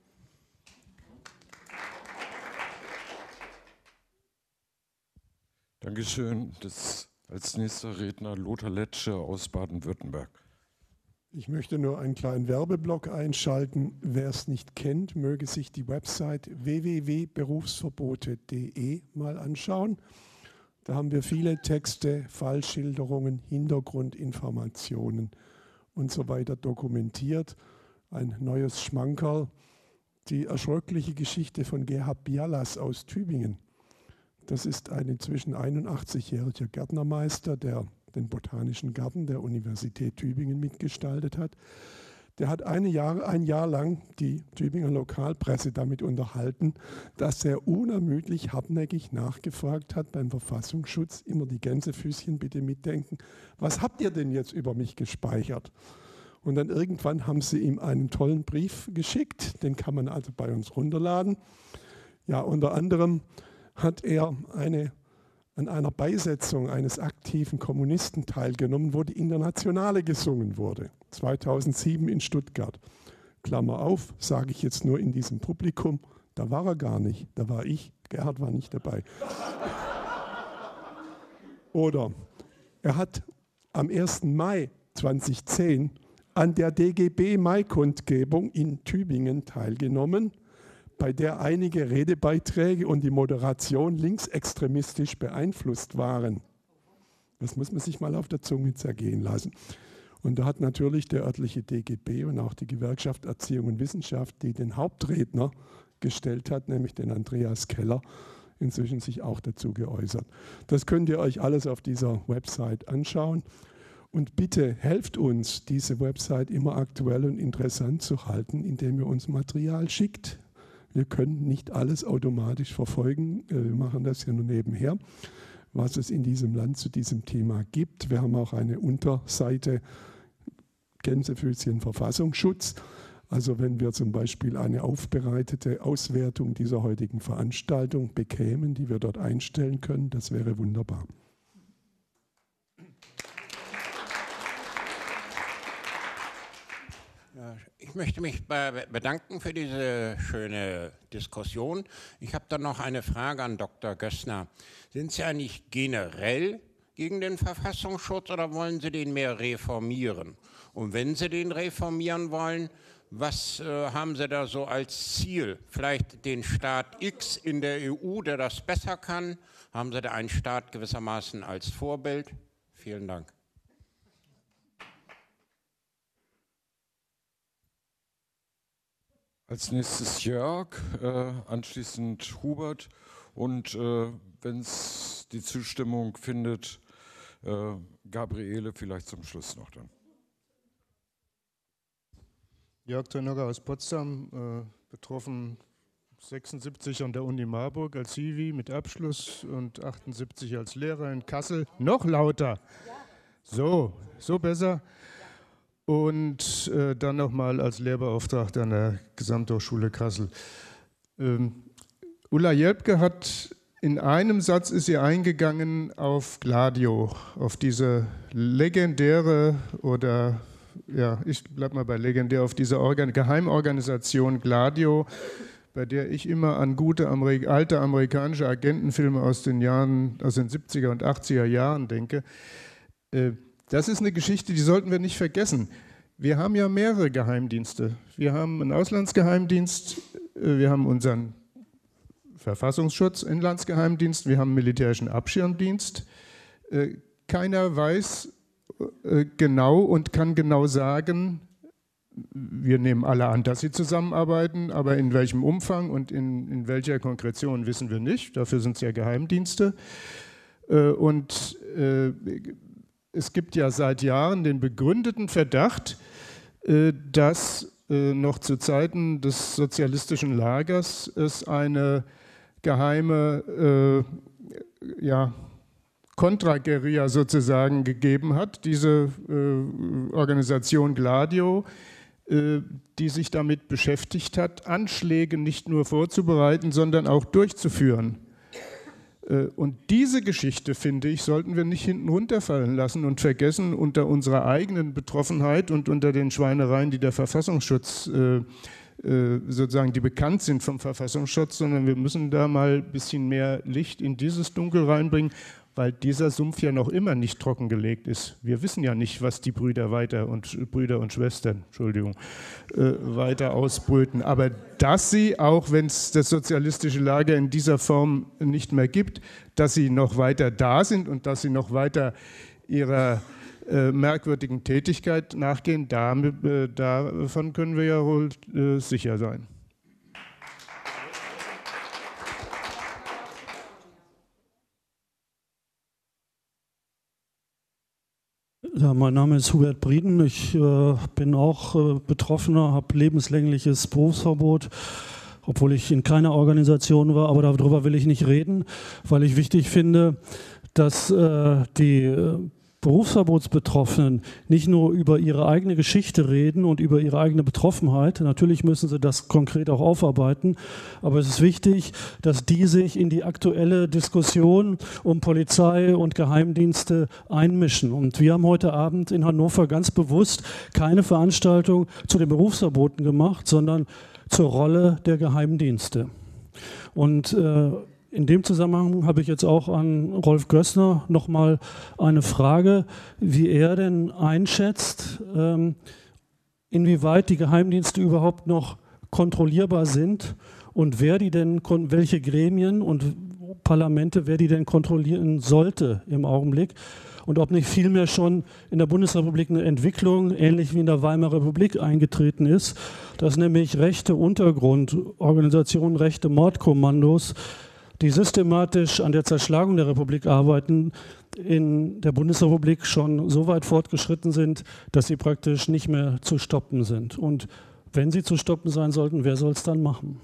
Dankeschön. Als nächster Redner Lothar Letsche aus Baden-Württemberg. Ich möchte nur einen kleinen Werbeblock einschalten. Wer es nicht kennt, möge sich die Website www.berufsverbote.de mal anschauen. Da haben wir viele Texte, Fallschilderungen, Hintergrundinformationen und so weiter dokumentiert. Ein neues Schmankerl, die erschröckliche Geschichte von Gerhard Bialas aus Tübingen. Das ist ein inzwischen 81-jähriger Gärtnermeister, der den Botanischen Garten der Universität Tübingen mitgestaltet hat. Der hat ein Jahr lang die Tübinger Lokalpresse damit unterhalten, dass er unermüdlich hartnäckig nachgefragt hat beim Verfassungsschutz, immer die Gänsefüßchen bitte mitdenken, was habt ihr denn jetzt über mich gespeichert? Und dann irgendwann haben sie ihm einen tollen Brief geschickt, den kann man also bei uns runterladen. Ja, unter anderem hat er an einer Beisetzung eines aktiven Kommunisten teilgenommen, wo die Internationale gesungen wurde, 2007 in Stuttgart. Klammer auf, sage ich jetzt nur in diesem Publikum, da war er gar nicht, da war ich, Gerhard war nicht dabei. Oder er hat am 1. Mai 2010 an der DGB-Mai-Kundgebung in Tübingen teilgenommen, bei der einige Redebeiträge und die Moderation linksextremistisch beeinflusst waren. Das muss man sich mal auf der Zunge zergehen lassen. Und da hat natürlich der örtliche DGB und auch die Gewerkschaft Erziehung und Wissenschaft, die den Hauptredner gestellt hat, nämlich den Andreas Keller, inzwischen sich auch dazu geäußert. Das könnt ihr euch alles auf dieser Website anschauen. Und bitte helft uns, diese Website immer aktuell und interessant zu halten, indem ihr uns Material schickt. Wir können nicht alles automatisch verfolgen, wir machen das ja nur nebenher, was es in diesem Land zu diesem Thema gibt. Wir haben auch eine Unterseite Gänsefüßchen Verfassungsschutz. Also wenn wir zum Beispiel eine aufbereitete Auswertung dieser heutigen Veranstaltung bekämen, die wir dort einstellen können, das wäre wunderbar. Ich möchte mich bedanken für diese schöne Diskussion. Ich habe dann noch eine Frage an Dr. Gössner. Sind Sie eigentlich generell gegen den Verfassungsschutz oder wollen Sie den mehr reformieren? Und wenn Sie den reformieren wollen, was haben Sie da so als Ziel? Vielleicht den Staat X in der EU, der das besser kann? Haben Sie da einen Staat gewissermaßen als Vorbild? Vielen Dank. Als nächstes Jörg, anschließend Hubert und wenn es die Zustimmung findet, Gabriele vielleicht zum Schluss noch dann. Jörg Tönnerer aus Potsdam, betroffen 76 an der Uni Marburg als Zivi mit Abschluss und 78 als Lehrer in Kassel. Noch lauter. So besser. Und dann nochmal als Lehrbeauftragter an der Gesamthochschule Kassel. Ulla Jelpke hat in einem Satz ist sie eingegangen auf Gladio, auf diese legendäre oder ja, ich bleibe mal bei legendär, auf diese Geheimorganisation Gladio, bei der ich immer an gute alte amerikanische Agentenfilme aus den 70er und 80er Jahren denke. Das ist eine Geschichte, die sollten wir nicht vergessen. Wir haben ja mehrere Geheimdienste. Wir haben einen Auslandsgeheimdienst, wir haben unseren Verfassungsschutz, Inlandsgeheimdienst, wir haben einen militärischen Abschirmdienst. Keiner weiß genau und kann genau sagen, wir nehmen alle an, dass sie zusammenarbeiten, aber in welchem Umfang und in welcher Konkretion wissen wir nicht. Dafür sind es ja Geheimdienste. Und es gibt ja seit Jahren den begründeten Verdacht, dass noch zu Zeiten des sozialistischen Lagers es eine geheime Kontraguerilla sozusagen gegeben hat, diese Organisation Gladio, die sich damit beschäftigt hat, Anschläge nicht nur vorzubereiten, sondern auch durchzuführen. Und diese Geschichte, finde ich, sollten wir nicht hinten runterfallen lassen und vergessen unter unserer eigenen Betroffenheit und unter den Schweinereien, die der Verfassungsschutz sozusagen, die bekannt sind vom Verfassungsschutz, sondern wir müssen da mal ein bisschen mehr Licht in dieses Dunkel reinbringen, weil dieser Sumpf ja noch immer nicht trockengelegt ist. Wir wissen ja nicht, was die Brüder und Schwestern, weiter ausbrüten. Aber dass sie, auch wenn es das sozialistische Lager in dieser Form nicht mehr gibt, dass sie noch weiter da sind und dass sie noch weiter ihrer merkwürdigen Tätigkeit nachgehen, davon können wir ja wohl sicher sein. Ja, mein Name ist Hubert Brieden. Ich bin auch Betroffener, habe lebenslängliches Berufsverbot, obwohl ich in keiner Organisation war, aber darüber will ich nicht reden, weil ich wichtig finde, dass die Berufsverbotsbetroffenen nicht nur über ihre eigene Geschichte reden und über ihre eigene Betroffenheit. Natürlich müssen sie das konkret auch aufarbeiten, aber es ist wichtig, dass die sich in die aktuelle Diskussion um Polizei und Geheimdienste einmischen. Und wir haben heute Abend in Hannover ganz bewusst keine Veranstaltung zu den Berufsverboten gemacht, sondern zur Rolle der Geheimdienste. Und in dem Zusammenhang habe ich jetzt auch an Rolf Gössner nochmal eine Frage, wie er denn einschätzt, inwieweit die Geheimdienste überhaupt noch kontrollierbar sind und wer die denn, welche Gremien und Parlamente, wer die denn kontrollieren sollte im Augenblick. Und ob nicht vielmehr schon in der Bundesrepublik eine Entwicklung, ähnlich wie in der Weimarer Republik, eingetreten ist, dass nämlich rechte Untergrundorganisationen, rechte Mordkommandos, die systematisch an der Zerschlagung der Republik arbeiten, in der Bundesrepublik schon so weit fortgeschritten sind, dass sie praktisch nicht mehr zu stoppen sind. Und wenn sie zu stoppen sein sollten, wer soll es dann machen?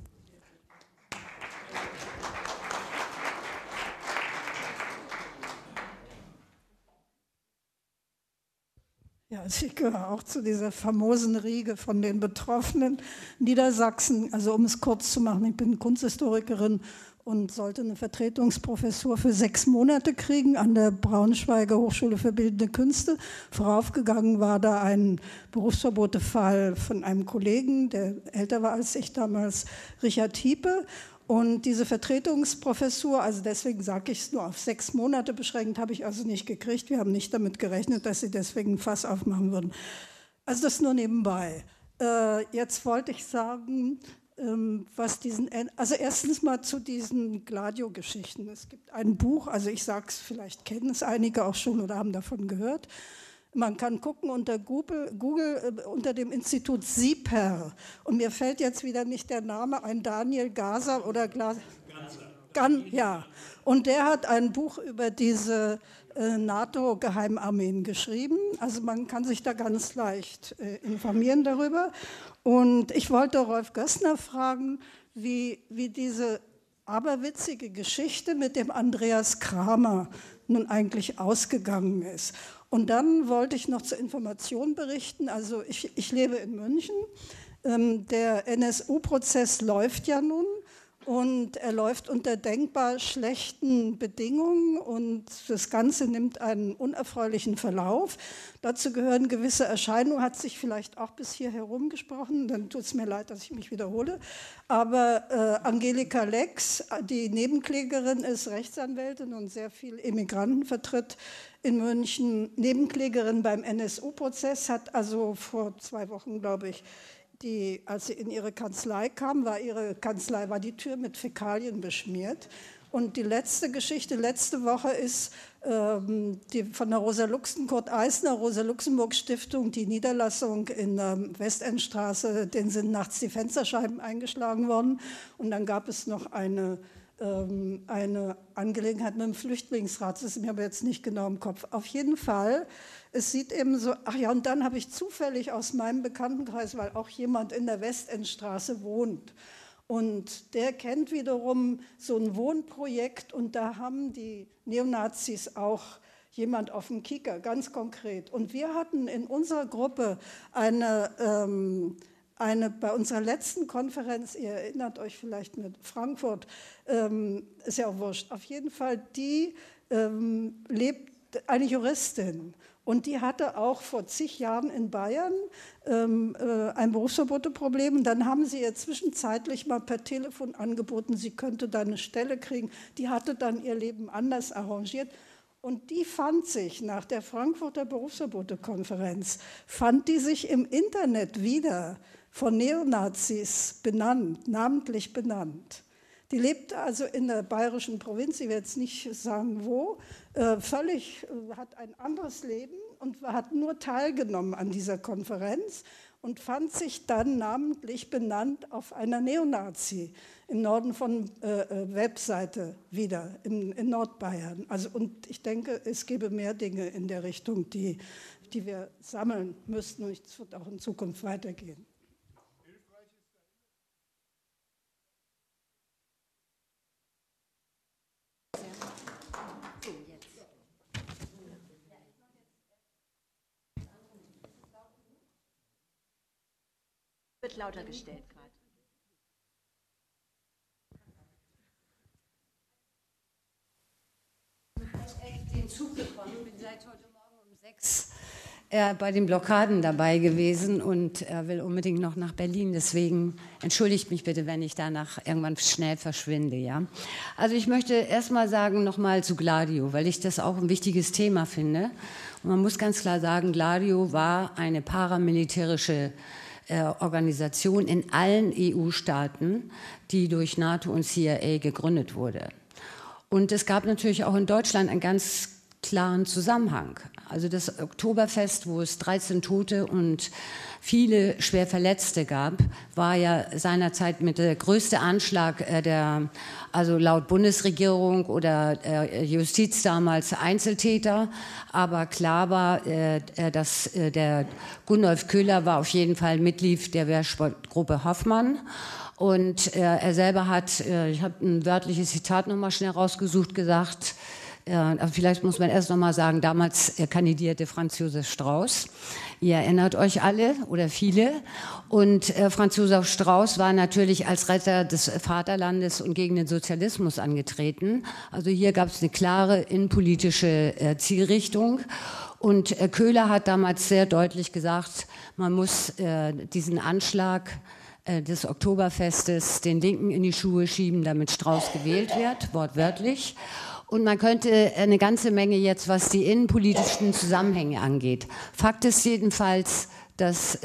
Ja, also ich gehöre auch zu dieser famosen Riege von den Betroffenen. Niedersachsen, also um es kurz zu machen, ich bin Kunsthistorikerin und sollte eine Vertretungsprofessur für 6 Monate kriegen an der Braunschweiger Hochschule für Bildende Künste. Voraufgegangen war da ein Berufsverbotefall von einem Kollegen, der älter war als ich damals, Richard Hiepe. Und diese Vertretungsprofessur, also deswegen sage ich es, nur auf 6 Monate beschränkt, habe ich also nicht gekriegt. Wir haben nicht damit gerechnet, dass sie deswegen ein Fass aufmachen würden. Also das nur nebenbei. Jetzt wollte ich sagen, also erstens mal zu diesen Gladio-Geschichten. Es gibt ein Buch, also ich sage es, vielleicht kennen es einige auch schon oder haben davon gehört. Man kann gucken unter Google unter dem Institut SIPER. Und mir fällt jetzt wieder nicht der Name ein, Daniel Gaser oder ja. Und der hat ein Buch über diese NATO-Geheimarmeen geschrieben. Also man kann sich da ganz leicht informieren darüber. Und ich wollte Rolf Gössner fragen, wie diese aberwitzige Geschichte mit dem Andreas Kramer nun eigentlich ausgegangen ist. Und dann wollte ich noch zur Information berichten. Also ich lebe in München. Der NSU-Prozess läuft ja nun. Und er läuft unter denkbar schlechten Bedingungen und das Ganze nimmt einen unerfreulichen Verlauf. Dazu gehören gewisse Erscheinungen, hat sich vielleicht auch bis hier herumgesprochen, dann tut es mir leid, dass ich mich wiederhole. Aber Angelika Lex, die Nebenklägerin, ist Rechtsanwältin und sehr viele Immigranten vertritt in München. Nebenklägerin beim NSU-Prozess, hat also vor 2 Wochen, glaube ich, als sie in ihre Kanzlei kam, war die Tür mit Fäkalien beschmiert. Und die letzte Geschichte, letzte Woche ist die von der Rosa-Luxemburg-Stiftung, die Niederlassung in der Westendstraße, denen sind nachts die Fensterscheiben eingeschlagen worden. Und dann gab es noch eine Angelegenheit mit dem Flüchtlingsrat, das ist mir aber jetzt nicht genau im Kopf. Auf jeden Fall, es sieht eben so, ach ja, und dann habe ich zufällig aus meinem Bekanntenkreis, weil auch jemand in der Westendstraße wohnt, und der kennt wiederum so ein Wohnprojekt und da haben die Neonazis auch jemand auf dem Kieker, ganz konkret. Und wir hatten in unserer Gruppe bei unserer letzten Konferenz, ihr erinnert euch vielleicht mit Frankfurt, ist ja auch wurscht, auf jeden Fall, die lebt eine Juristin und die hatte auch vor zig Jahren in Bayern ein Berufsverboteproblem. Und dann haben sie ihr zwischenzeitlich mal per Telefon angeboten, sie könnte da eine Stelle kriegen. Die hatte dann ihr Leben anders arrangiert. Und die fand sich nach der Frankfurter Berufsverbotekonferenz, fand die sich im Internet wieder von Neonazis benannt, namentlich benannt. Die lebte also in der bayerischen Provinz, ich werde jetzt nicht sagen wo, hat ein anderes Leben und hat nur teilgenommen an dieser Konferenz. und fand sich dann namentlich benannt auf einer Neonazi im Norden von Webseite wieder, in Nordbayern. Also, und ich denke, es gäbe mehr Dinge in der Richtung, die wir sammeln müssten, und es wird auch in Zukunft weitergehen. Wird lauter gestellt gerade. Ich bin den Zug gekommen, bin seit heute Morgen um 6 bei den Blockaden dabei gewesen und will unbedingt noch nach Berlin. Deswegen entschuldigt mich bitte, wenn ich danach irgendwann schnell verschwinde. Ja? Also ich möchte erst mal sagen, nochmal zu Gladio, weil ich das auch ein wichtiges Thema finde. Und man muss ganz klar sagen, Gladio war eine paramilitärische Organisation in allen EU-Staaten, die durch NATO und CIA gegründet wurde. Und es gab natürlich auch in Deutschland einen ganz klaren Zusammenhang. Also das Oktoberfest, wo es 13 Tote und viele schwer Verletzte gab, war ja seinerzeit mit der größte Anschlag also laut Bundesregierung oder Justiz damals Einzeltäter. Aber klar war, dass der Gundolf Köhler war auf jeden Fall Mitglied der Wehrsportgruppe Hoffmann. Und er selber hat, ich habe ein wörtliches Zitat nochmal schnell rausgesucht, gesagt, aber vielleicht muss man erst noch mal sagen, damals kandidierte Franz Josef Strauß. Ihr erinnert euch alle oder viele. Und Franz Josef Strauß war natürlich als Retter des Vaterlandes und gegen den Sozialismus angetreten. Also hier gab es eine klare innenpolitische Zielrichtung. Und Köhler hat damals sehr deutlich gesagt, man muss diesen Anschlag des Oktoberfestes den Linken in die Schuhe schieben, damit Strauß gewählt wird, wortwörtlich. Und man könnte eine ganze Menge jetzt, was die innenpolitischen Zusammenhänge angeht. Fakt ist jedenfalls, dass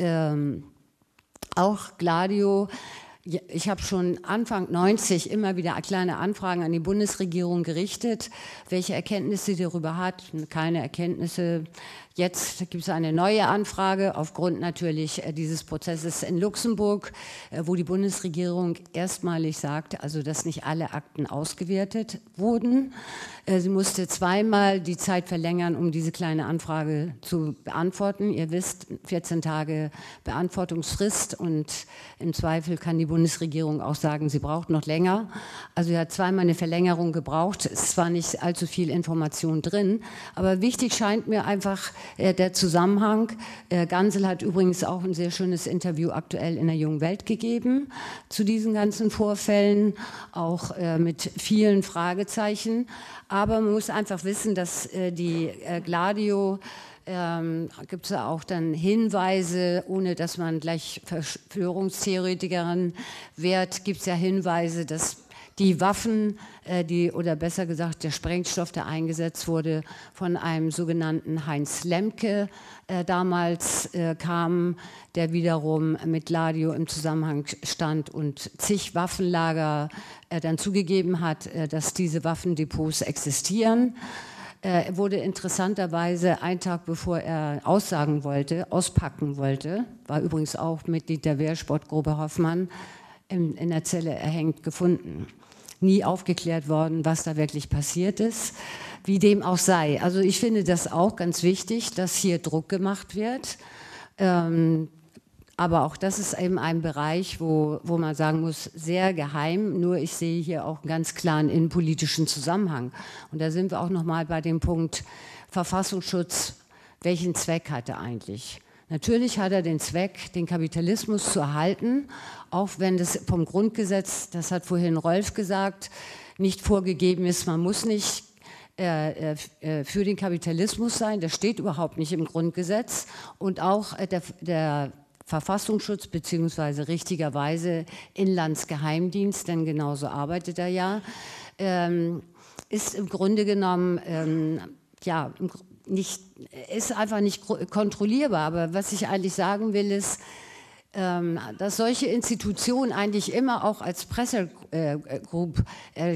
auch Gladio, ich habe schon Anfang 90 immer wieder kleine Anfragen an die Bundesregierung gerichtet, welche Erkenntnisse sie darüber hat. Keine Erkenntnisse. Jetzt gibt es eine neue Anfrage aufgrund natürlich dieses Prozesses in Luxemburg, wo die Bundesregierung erstmalig sagt, also dass nicht alle Akten ausgewertet wurden. Sie musste zweimal die Zeit verlängern, um diese kleine Anfrage zu beantworten. Ihr wisst, 14 Tage Beantwortungsfrist und im Zweifel kann die Bundesregierung auch sagen, sie braucht noch länger. Also sie hat zweimal eine Verlängerung gebraucht. Es war nicht allzu viel Information drin, aber wichtig scheint mir einfach der Zusammenhang. Gansel hat übrigens auch ein sehr schönes Interview aktuell in der Jungen Welt gegeben zu diesen ganzen Vorfällen, auch mit vielen Fragezeichen. Aber man muss einfach wissen, dass die Gladio, gibt es ja auch dann Hinweise, ohne dass man gleich Verschwörungstheoretikerin wird, gibt es ja Hinweise, dass die Waffen, oder besser gesagt der Sprengstoff, der eingesetzt wurde, von einem sogenannten Heinz Lemke damals kam, der wiederum mit Gladio im Zusammenhang stand und zig Waffenlager dann zugegeben hat, dass diese Waffendepots existieren. Er wurde interessanterweise einen Tag bevor er auspacken wollte, war übrigens auch Mitglied der Wehrsportgruppe Hoffmann, in der Zelle erhängt gefunden. Nie aufgeklärt worden, was da wirklich passiert ist, wie dem auch sei. Also ich finde das auch ganz wichtig, dass hier Druck gemacht wird. Aber auch das ist eben ein Bereich, wo man sagen muss, sehr geheim. Nur ich sehe hier auch einen ganz klaren innenpolitischen Zusammenhang. Und da sind wir auch noch mal bei dem Punkt Verfassungsschutz. Welchen Zweck hat er eigentlich? Natürlich hat er den Zweck, den Kapitalismus zu erhalten, auch wenn das vom Grundgesetz, das hat vorhin Rolf gesagt, nicht vorgegeben ist, man muss nicht für den Kapitalismus sein, das steht überhaupt nicht im Grundgesetz. Und auch der Verfassungsschutz beziehungsweise richtigerweise Inlandsgeheimdienst, denn genauso arbeitet er ja, ist im Grunde genommen ist einfach nicht kontrollierbar. Aber was ich eigentlich sagen will, ist, dass solche Institutionen eigentlich immer auch als Pressegroup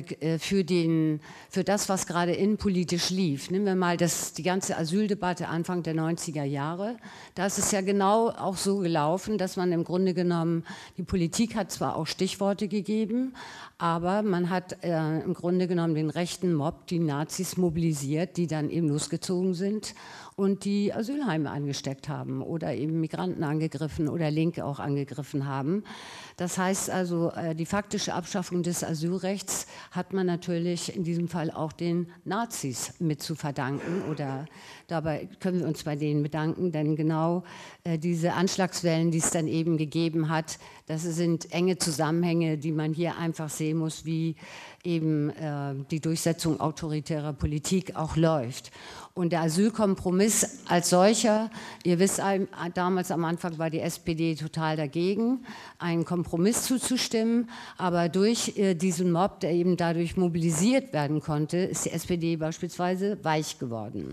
für das, was gerade innenpolitisch lief. Nehmen wir mal die ganze Asyldebatte Anfang der 90er Jahre. Da ist es ja genau auch so gelaufen, dass man im Grunde genommen, die Politik hat zwar auch Stichworte gegeben, aber man hat im Grunde genommen den rechten Mob, die Nazis, mobilisiert, die dann eben losgezogen sind und die Asylheime angesteckt haben oder eben Migranten angegriffen oder Linke auch angegriffen haben. Das heißt also, die faktische Abschaffung des Asylrechts hat man natürlich in diesem Fall auch den Nazis mit zu verdanken, oder dabei können wir uns bei denen bedanken, denn genau diese Anschlagswellen, die es dann eben gegeben hat, das sind enge Zusammenhänge, die man hier einfach sehen muss, wie eben die Durchsetzung autoritärer Politik auch läuft. Und der Asylkompromiss als solcher, ihr wisst, damals am Anfang war die SPD total dagegen, einen Kompromiss zuzustimmen, aber durch diesen Mob, der eben dadurch mobilisiert werden konnte, ist die SPD beispielsweise weich geworden.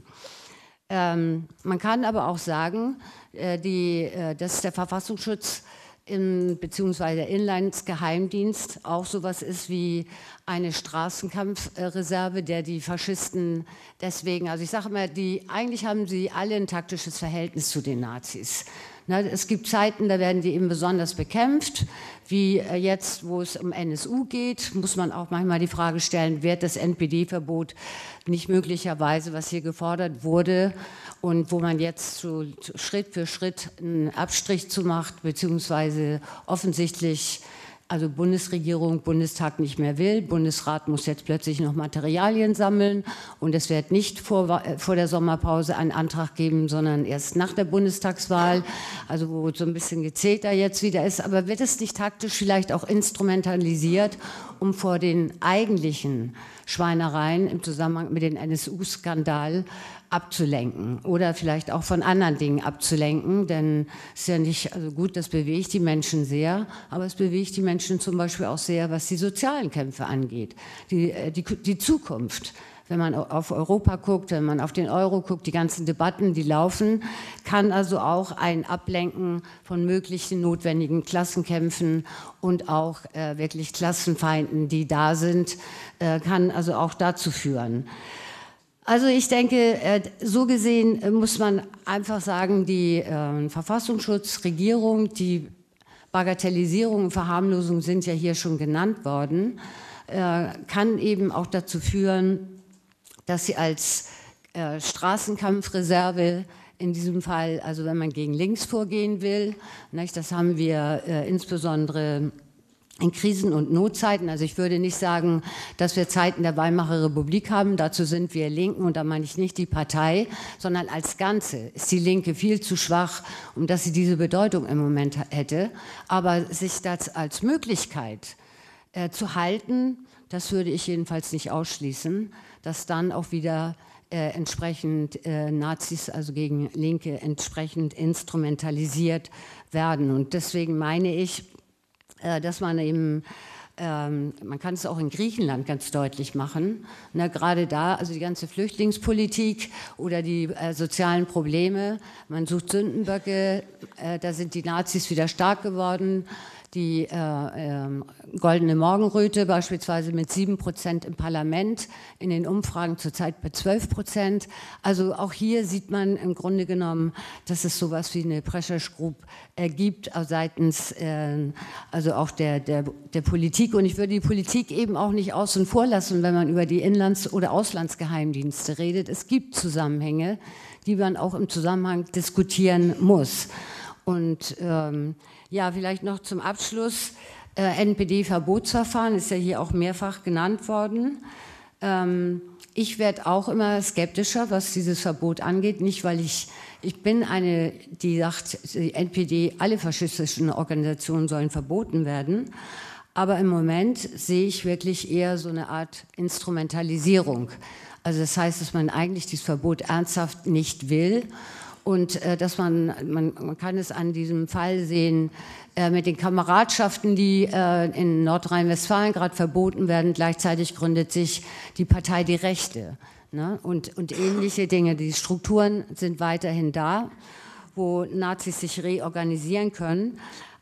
Man kann aber auch sagen, dass der Verfassungsschutz beziehungsweise der Inlandsgeheimdienst auch sowas ist wie eine Straßenkampfreserve, der die Faschisten deswegen, also ich sage mal, eigentlich haben sie alle ein taktisches Verhältnis zu den Nazis. Es gibt Zeiten, da werden die eben besonders bekämpft, wie jetzt, wo es um NSU geht, muss man auch manchmal die Frage stellen, wird das NPD-Verbot nicht möglicherweise, was hier gefordert wurde und wo man jetzt so Schritt für Schritt einen Abstrich zu macht, beziehungsweise offensichtlich also Bundesregierung, Bundestag nicht mehr will. Bundesrat muss jetzt plötzlich noch Materialien sammeln und es wird nicht vor der Sommerpause einen Antrag geben, sondern erst nach der Bundestagswahl, also wo so ein bisschen gezählter jetzt wieder ist. Aber wird es nicht taktisch vielleicht auch instrumentalisiert, um vor den eigentlichen Schweinereien im Zusammenhang mit dem NSU-Skandal abzulenken oder vielleicht auch von anderen Dingen abzulenken, denn es ist ja nicht, also gut, das bewegt die Menschen sehr, aber es bewegt die Menschen zum Beispiel auch sehr, was die sozialen Kämpfe angeht, die Zukunft. Wenn man auf Europa guckt, wenn man auf den Euro guckt, die ganzen Debatten, die laufen, kann also auch ein Ablenken von möglichen notwendigen Klassenkämpfen und auch wirklich Klassenfeinden, die da sind, kann also auch dazu führen. Also ich denke, so gesehen muss man einfach sagen, die Verfassungsschutz, Regierung, die Bagatellisierung und Verharmlosung sind ja hier schon genannt worden, kann eben auch dazu führen, dass sie als Straßenkampfreserve in diesem Fall, also wenn man gegen links vorgehen will, nicht, das haben wir insbesondere in Krisen- und Notzeiten, also ich würde nicht sagen, dass wir Zeiten der Weimarer Republik haben, dazu sind wir Linken und da meine ich nicht die Partei, sondern als Ganze ist die Linke viel zu schwach, um dass sie diese Bedeutung im Moment hätte, aber sich das als Möglichkeit zu halten, das würde ich jedenfalls nicht ausschließen, dass dann auch wieder entsprechend Nazis, also gegen Linke, entsprechend instrumentalisiert werden. Und deswegen meine ich, dass man eben, man kann es auch in Griechenland ganz deutlich machen, gerade da, also die ganze Flüchtlingspolitik oder die sozialen Probleme, man sucht Sündenböcke, da sind die Nazis wieder stark geworden, die Goldene Morgenröte beispielsweise mit 7% im Parlament, in den Umfragen zurzeit bei 12%. Also auch hier sieht man im Grunde genommen, dass es sowas wie eine Pressure Group gibt seitens also auch der Politik. Und ich würde die Politik eben auch nicht außen vor lassen, wenn man über die Inlands- oder Auslandsgeheimdienste redet. Es gibt Zusammenhänge, die man auch im Zusammenhang diskutieren muss. Und ja, vielleicht noch zum Abschluss, NPD-Verbotsverfahren ist ja hier auch mehrfach genannt worden. Ich werde auch immer skeptischer, was dieses Verbot angeht, nicht weil ich bin eine, die sagt, die NPD, alle faschistischen Organisationen sollen verboten werden, aber im Moment sehe ich wirklich eher so eine Art Instrumentalisierung. Also das heißt, dass man eigentlich dieses Verbot ernsthaft nicht will. Und dass man kann es an diesem Fall sehen, mit den Kameradschaften, die in Nordrhein-Westfalen gerade verboten werden. Gleichzeitig gründet sich die Partei Die Rechte. Ne? Und ähnliche Dinge. Die Strukturen sind weiterhin da, wo Nazis sich reorganisieren können.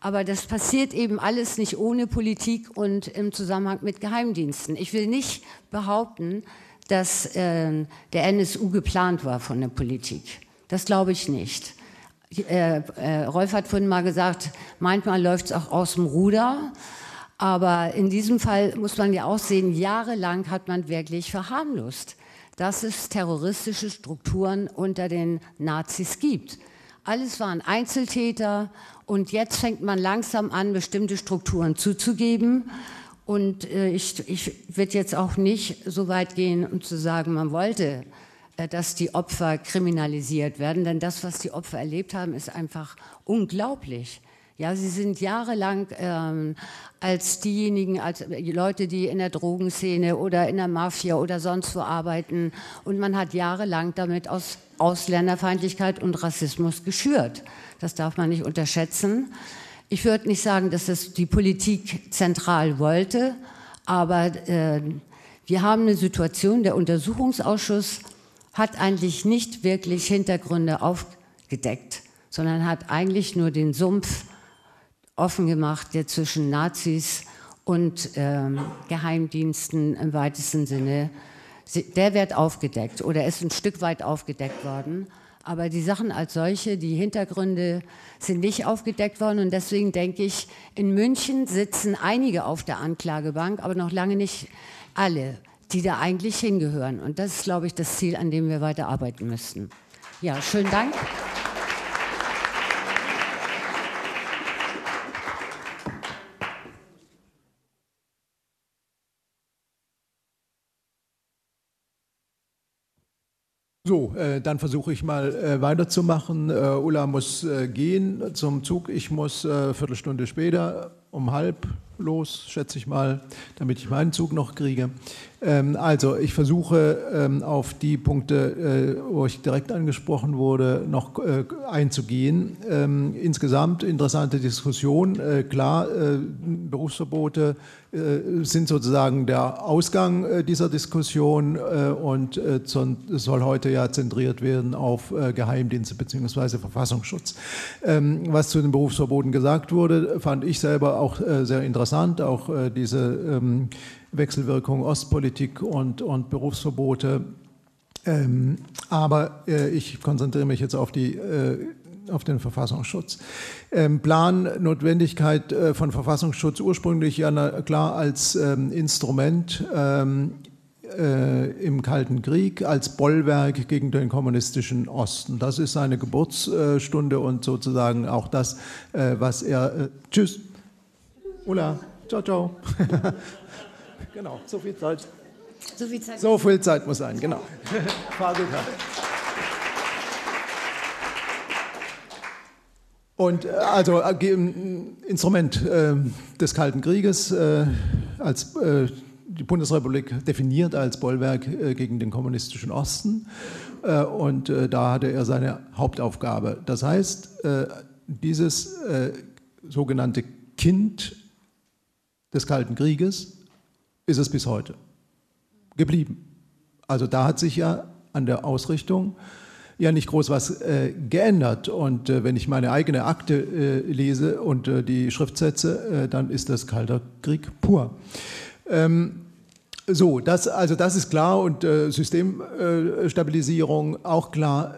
Aber das passiert eben alles nicht ohne Politik und im Zusammenhang mit Geheimdiensten. Ich will nicht behaupten, dass der NSU geplant war von der Politik. Das glaube ich nicht. Rolf hat vorhin mal gesagt, manchmal läuft es auch aus dem Ruder. Aber in diesem Fall muss man ja auch sehen, jahrelang hat man wirklich verharmlost, dass es terroristische Strukturen unter den Nazis gibt. Alles waren Einzeltäter und jetzt fängt man langsam an, bestimmte Strukturen zuzugeben. Und ich würde jetzt auch nicht so weit gehen, um zu sagen, man wollte, dass die Opfer kriminalisiert werden. Denn das, was die Opfer erlebt haben, ist einfach unglaublich. Ja, sie sind jahrelang als diejenigen, als Leute, die in der Drogenszene oder in der Mafia oder sonst wo arbeiten. Und man hat jahrelang damit aus Ausländerfeindlichkeit und Rassismus geschürt. Das darf man nicht unterschätzen. Ich würde nicht sagen, dass das die Politik zentral wollte, aber wir haben eine Situation, der Untersuchungsausschuss hat eigentlich nicht wirklich Hintergründe aufgedeckt, sondern hat eigentlich nur den Sumpf offen gemacht, der zwischen Nazis und Geheimdiensten im weitesten Sinne, der wird aufgedeckt oder ist ein Stück weit aufgedeckt worden. Aber die Sachen als solche, die Hintergründe sind nicht aufgedeckt worden. Und deswegen denke ich, in München sitzen einige auf der Anklagebank, aber noch lange nicht alle, die da eigentlich hingehören. Und das ist, glaube ich, das Ziel, an dem wir weiter arbeiten müssten. Ja, schönen Dank. So, dann versuche ich mal weiterzumachen. Ulla muss gehen zum Zug. Ich muss Viertelstunde später um 12:30 los, schätze ich mal, damit ich meinen Zug noch kriege. Also, ich versuche auf die Punkte, wo ich direkt angesprochen wurde, noch einzugehen. Insgesamt interessante Diskussion. Klar, Berufsverbote sind sozusagen der Ausgang dieser Diskussion und soll heute ja zentriert werden auf Geheimdienste bzw. Verfassungsschutz. Was zu den Berufsverboten gesagt wurde, fand ich selber auch sehr interessant, auch diese Wechselwirkung Ostpolitik und Berufsverbote. Aber ich konzentriere mich jetzt auf den Verfassungsschutz. Plan, Notwendigkeit von Verfassungsschutz ursprünglich ja klar als Instrument im Kalten Krieg, als Bollwerk gegen den kommunistischen Osten. Das ist seine Geburtsstunde und sozusagen auch das, was er... Tschüss. Ulla. Ciao, ciao. Genau, so viel Zeit. So viel Zeit muss sein, genau. Fahr gut. Und also Instrument des Kalten Krieges als die Bundesrepublik definiert als Bollwerk gegen den kommunistischen Osten und da hatte er seine Hauptaufgabe. Das heißt, dieses sogenannte Kind des Kalten Krieges ist es bis heute geblieben. Also da hat sich ja an der Ausrichtung ja nicht groß was geändert. Und wenn ich meine eigene Akte lese und die Schriftsätze, dann ist das Kalter Krieg pur. So, das ist klar und Systemstabilisierung auch klar.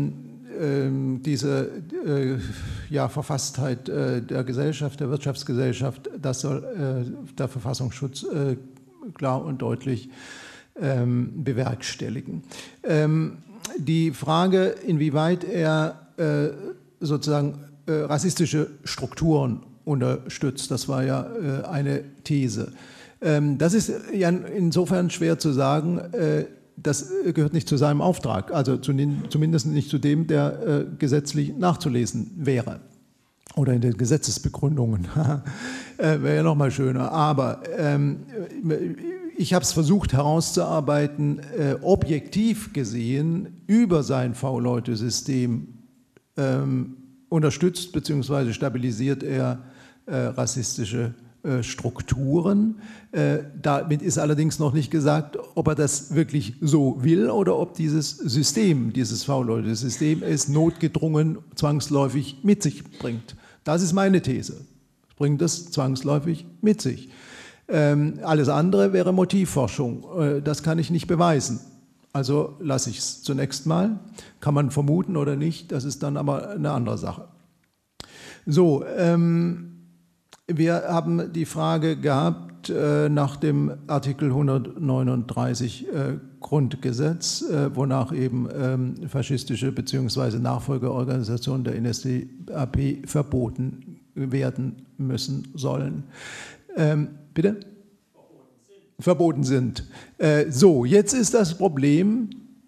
Diese Verfasstheit der Gesellschaft, der Wirtschaftsgesellschaft, das soll der Verfassungsschutz klar und deutlich bewerkstelligen. Die Frage, inwieweit er sozusagen rassistische Strukturen unterstützt, das war ja eine These. Das ist ja insofern schwer zu sagen, das gehört nicht zu seinem Auftrag, also zumindest nicht zu dem, der gesetzlich nachzulesen wäre. Oder in den Gesetzesbegründungen. Wäre ja noch mal schöner. Aber ich habe es versucht herauszuarbeiten, objektiv gesehen, über sein V-Leute-System unterstützt bzw. stabilisiert er rassistische Strukturen. Damit ist allerdings noch nicht gesagt, ob er das wirklich so will oder ob dieses System, dieses V-Leute-System es notgedrungen zwangsläufig mit sich bringt. Das ist meine These. bringt es zwangsläufig mit sich. Alles andere wäre Motivforschung. Das kann ich nicht beweisen. Also lasse ich es zunächst mal. Kann man vermuten oder nicht, das ist dann aber eine andere Sache. So, wir haben die Frage gehabt nach dem Artikel 139 Grundgesetz, wonach eben faschistische bzw. Nachfolgeorganisationen der NSDAP verboten werden müssen sollen. Bitte? Verboten sind. So, jetzt ist das Problem,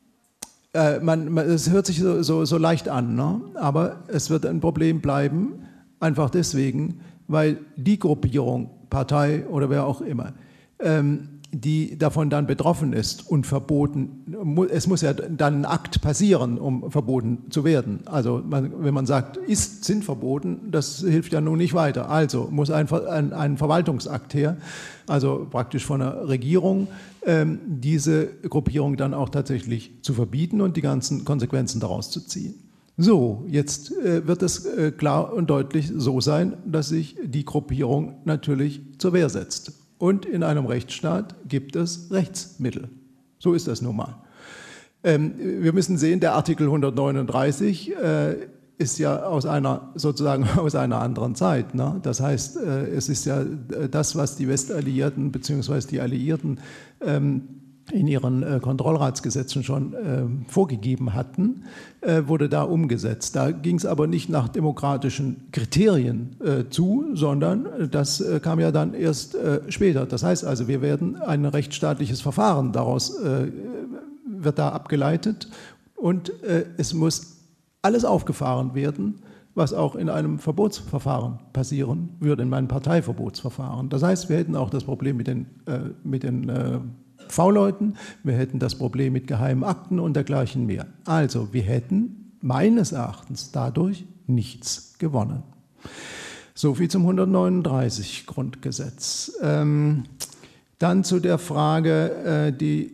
es hört sich so leicht an, ne? Aber es wird ein Problem bleiben, einfach deswegen, weil die Gruppierung, Partei oder wer auch immer, die davon dann betroffen ist und verboten, es muss ja dann ein Akt passieren, um verboten zu werden. Also wenn man sagt, sind verboten, das hilft ja nun nicht weiter. Also muss ein Verwaltungsakt her, also praktisch von der Regierung, diese Gruppierung dann auch tatsächlich zu verbieten und die ganzen Konsequenzen daraus zu ziehen. So, jetzt wird es klar und deutlich so sein, dass sich die Gruppierung natürlich zur Wehr setzt. Und in einem Rechtsstaat gibt es Rechtsmittel. So ist das nun mal. Wir müssen sehen, der Artikel 139 ist ja sozusagen aus einer anderen Zeit. Ne? Das heißt, es ist ja das, was die Westalliierten bzw. die Alliierten in ihren Kontrollratsgesetzen schon vorgegeben hatten, wurde da umgesetzt. Da ging es aber nicht nach demokratischen Kriterien zu, sondern das kam ja dann erst später. Das heißt also, wir werden ein rechtsstaatliches Verfahren daraus wird da abgeleitet und es muss alles aufgefahren werden, was auch in einem Verbotsverfahren passieren würde, in einem Parteiverbotsverfahren. Das heißt, wir hätten auch das Problem mit den V-Leuten, wir hätten das Problem mit geheimen Akten und dergleichen mehr. Also wir hätten meines Erachtens dadurch nichts gewonnen. So viel zum 139 Grundgesetz. Dann zu der Frage, die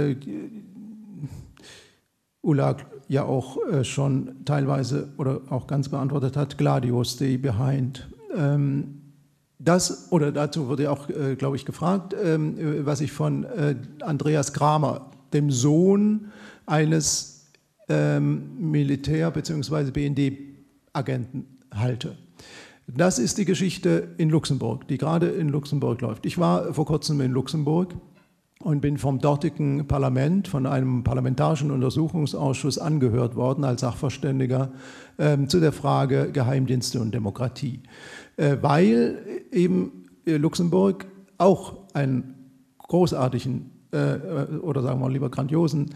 Ulla ja auch schon teilweise oder auch ganz beantwortet hat, Gladio, Stay Behind. Dazu wurde auch, glaube ich, gefragt, was ich von Andreas Kramer, dem Sohn eines Militär- bzw. BND-Agenten, halte. Das ist die Geschichte in Luxemburg, die gerade in Luxemburg läuft. Ich war vor kurzem in Luxemburg und bin vom dortigen Parlament, von einem parlamentarischen Untersuchungsausschuss angehört worden als Sachverständiger zu der Frage Geheimdienste und Demokratie. Weil eben Luxemburg auch einen großartigen oder sagen wir mal lieber grandiosen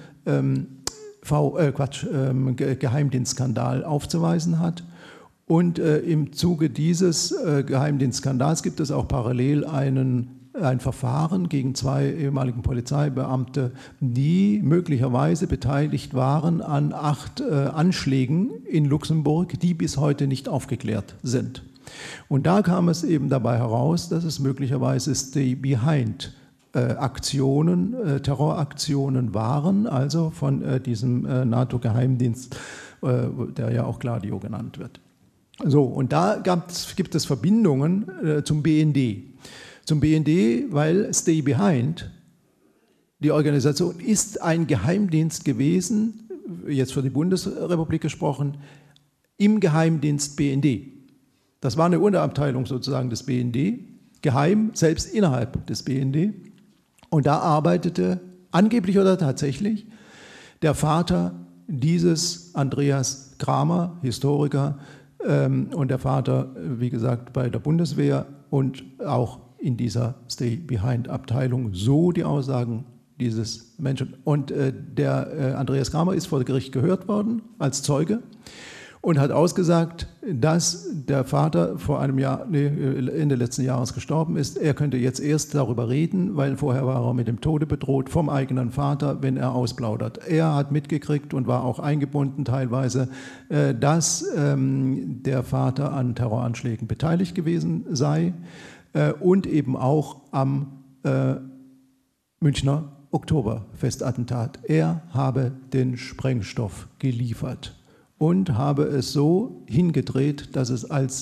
Geheimdienstskandal aufzuweisen hat. Und im Zuge dieses Geheimdienstskandals gibt es auch parallel ein Verfahren gegen 2 ehemaligen Polizeibeamte, die möglicherweise beteiligt waren an 8 Anschlägen in Luxemburg, die bis heute nicht aufgeklärt sind. Und da kam es eben dabei heraus, dass es möglicherweise Stay-Behind Aktionen, Terroraktionen waren, also von diesem NATO-Geheimdienst, der ja auch Gladio genannt wird. So, und da gibt es Verbindungen zum BND. Zum BND, weil Stay Behind, die Organisation, ist ein Geheimdienst gewesen, jetzt für die Bundesrepublik gesprochen, im Geheimdienst BND. Das war eine Unterabteilung sozusagen des BND, geheim, selbst innerhalb des BND. Und da arbeitete angeblich oder tatsächlich der Vater dieses Andreas Kramer, Historiker, und der Vater, wie gesagt, bei der Bundeswehr und auch in dieser Stay-Behind-Abteilung, so die Aussagen dieses Menschen. Und der Andreas Kramer ist vor Gericht gehört worden als Zeuge und hat ausgesagt, dass der Vater vor einem Jahr, Ende letzten Jahres gestorben ist. Er könnte jetzt erst darüber reden, weil vorher war er mit dem Tode bedroht vom eigenen Vater, wenn er ausplaudert. Er hat mitgekriegt und war auch eingebunden teilweise, dass der Vater an Terroranschlägen beteiligt gewesen sei und eben auch am Münchner Oktoberfestattentat. Er habe den Sprengstoff geliefert und habe es so hingedreht, dass es als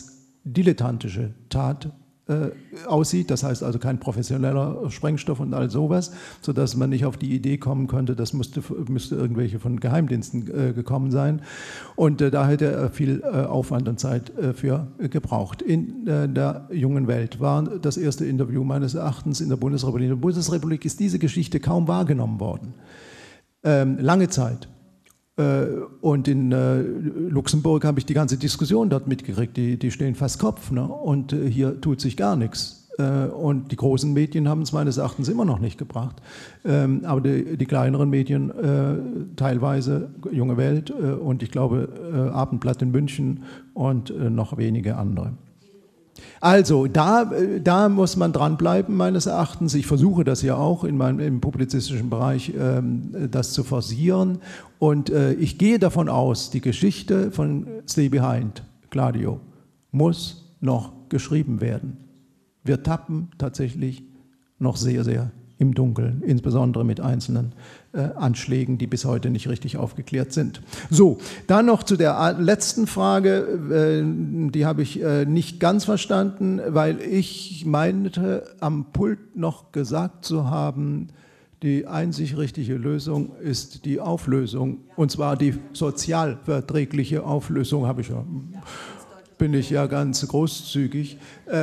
dilettantische Tat aussieht, das heißt also kein professioneller Sprengstoff und all sowas, sodass man nicht auf die Idee kommen könnte, das müsste irgendwelche von Geheimdiensten gekommen sein. Und da hätte er viel Aufwand und Zeit für gebraucht. In der jungen Welt war das erste Interview meines Erachtens in der Bundesrepublik. In der Bundesrepublik ist diese Geschichte kaum wahrgenommen worden. Lange Zeit. Und in Luxemburg habe ich die ganze Diskussion dort mitgekriegt, die stehen fast Kopf, ne? Und hier tut sich gar nichts. Und die großen Medien haben es meines Erachtens immer noch nicht gebracht. Aber die kleineren Medien, teilweise Junge Welt und ich glaube Abendblatt in München und noch wenige andere. Also, da muss man dranbleiben, meines Erachtens. Ich versuche das ja auch im publizistischen Bereich, das zu forcieren. Und ich gehe davon aus, die Geschichte von Stay Behind, Gladio, muss noch geschrieben werden. Wir tappen tatsächlich noch sehr, sehr im Dunkeln, insbesondere mit einzelnen Anschlägen, die bis heute nicht richtig aufgeklärt sind. So, dann noch zu der letzten Frage, die habe ich nicht ganz verstanden, weil ich meinte, am Pult noch gesagt zu haben, die einzig richtige Lösung ist die Auflösung, und zwar die sozialverträgliche Auflösung, bin ich ja ganz großzügig.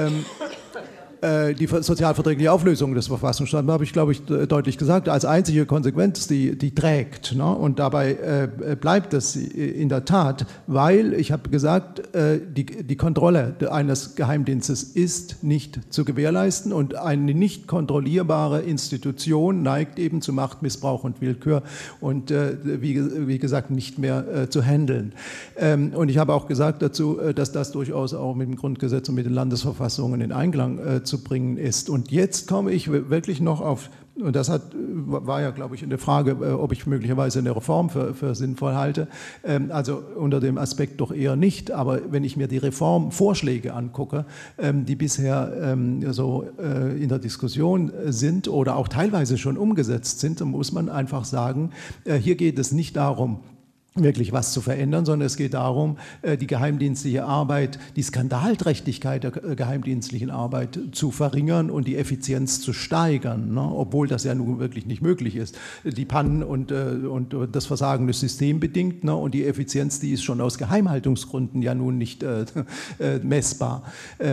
Die sozialverträgliche Auflösung des Verfassungsstands, habe ich, glaube ich, deutlich gesagt, als einzige Konsequenz, die trägt. Ne? Und dabei bleibt es in der Tat, weil, ich habe gesagt, die Kontrolle eines Geheimdienstes ist nicht zu gewährleisten und eine nicht kontrollierbare Institution neigt eben zu Machtmissbrauch und Willkür und, wie gesagt, nicht mehr zu handeln. Und ich habe auch gesagt dazu, dass das durchaus auch mit dem Grundgesetz und mit den Landesverfassungen in Einklang zu bringen ist. Und jetzt komme ich wirklich noch auf, und das war ja, glaube ich, eine Frage, ob ich möglicherweise eine Reform für sinnvoll halte. Also unter dem Aspekt doch eher nicht. Aber wenn ich mir die Reformvorschläge angucke, die bisher so in der Diskussion sind oder auch teilweise schon umgesetzt sind, dann muss man einfach sagen, hier geht es nicht darum, wirklich was zu verändern, sondern es geht darum, die geheimdienstliche Arbeit, die Skandalträchtigkeit der geheimdienstlichen Arbeit zu verringern und die Effizienz zu steigern, ne? Obwohl das ja nun wirklich nicht möglich ist. Die Pannen und das Versagen des Systems bedingt, ne? Und die Effizienz, die ist schon aus Geheimhaltungsgründen ja nun nicht messbar.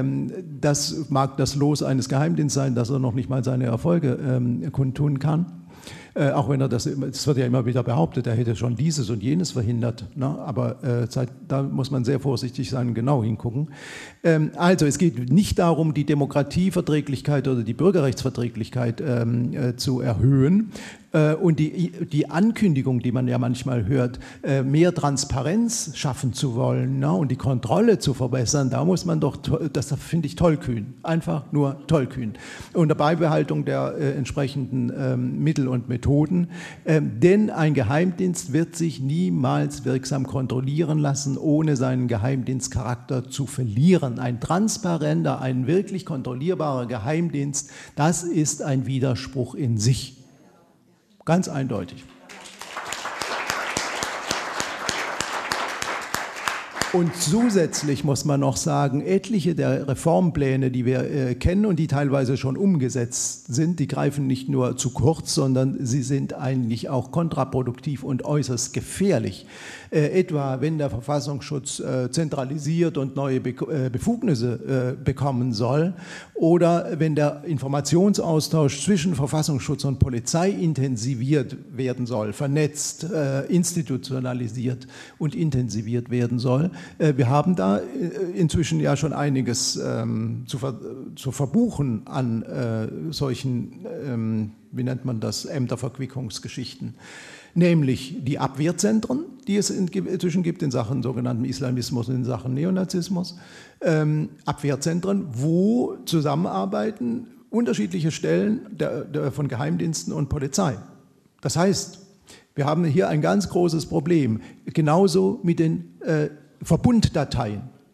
Das mag das Los eines Geheimdienstes sein, dass er noch nicht mal seine Erfolge kundtun kann. Auch wenn das wird ja immer wieder behauptet, er hätte schon dieses und jenes verhindert. Ne? Aber da muss man sehr vorsichtig sein und genau hingucken. Also es geht nicht darum, die Demokratieverträglichkeit oder die Bürgerrechtsverträglichkeit zu erhöhen. Und die Ankündigung, die man ja manchmal hört, mehr Transparenz schaffen zu wollen, ne, und die Kontrolle zu verbessern, da muss man doch, das finde ich tollkühn, einfach nur tollkühn. Unter Beibehaltung der entsprechenden Mittel und Methoden, denn ein Geheimdienst wird sich niemals wirksam kontrollieren lassen, ohne seinen Geheimdienstcharakter zu verlieren. Ein transparenter, ein wirklich kontrollierbarer Geheimdienst, das ist ein Widerspruch in sich. Ganz eindeutig. Und zusätzlich muss man noch sagen, etliche der Reformpläne, die wir kennen und die teilweise schon umgesetzt sind, die greifen nicht nur zu kurz, sondern sie sind eigentlich auch kontraproduktiv und äußerst gefährlich. Etwa wenn der Verfassungsschutz zentralisiert und neue Befugnisse bekommen soll oder wenn der Informationsaustausch zwischen Verfassungsschutz und Polizei intensiviert werden soll, vernetzt, institutionalisiert und intensiviert werden soll. Wir haben da inzwischen ja schon einiges zu verbuchen an solchen, wie nennt man das, Ämterverquickungsgeschichten. Nämlich die Abwehrzentren, die es inzwischen gibt in Sachen sogenannten Islamismus und in Sachen Neonazismus. Abwehrzentren, wo zusammenarbeiten unterschiedliche Stellen von Geheimdiensten und Polizei. Das heißt, wir haben hier ein ganz großes Problem, genauso mit den Verbunddateien,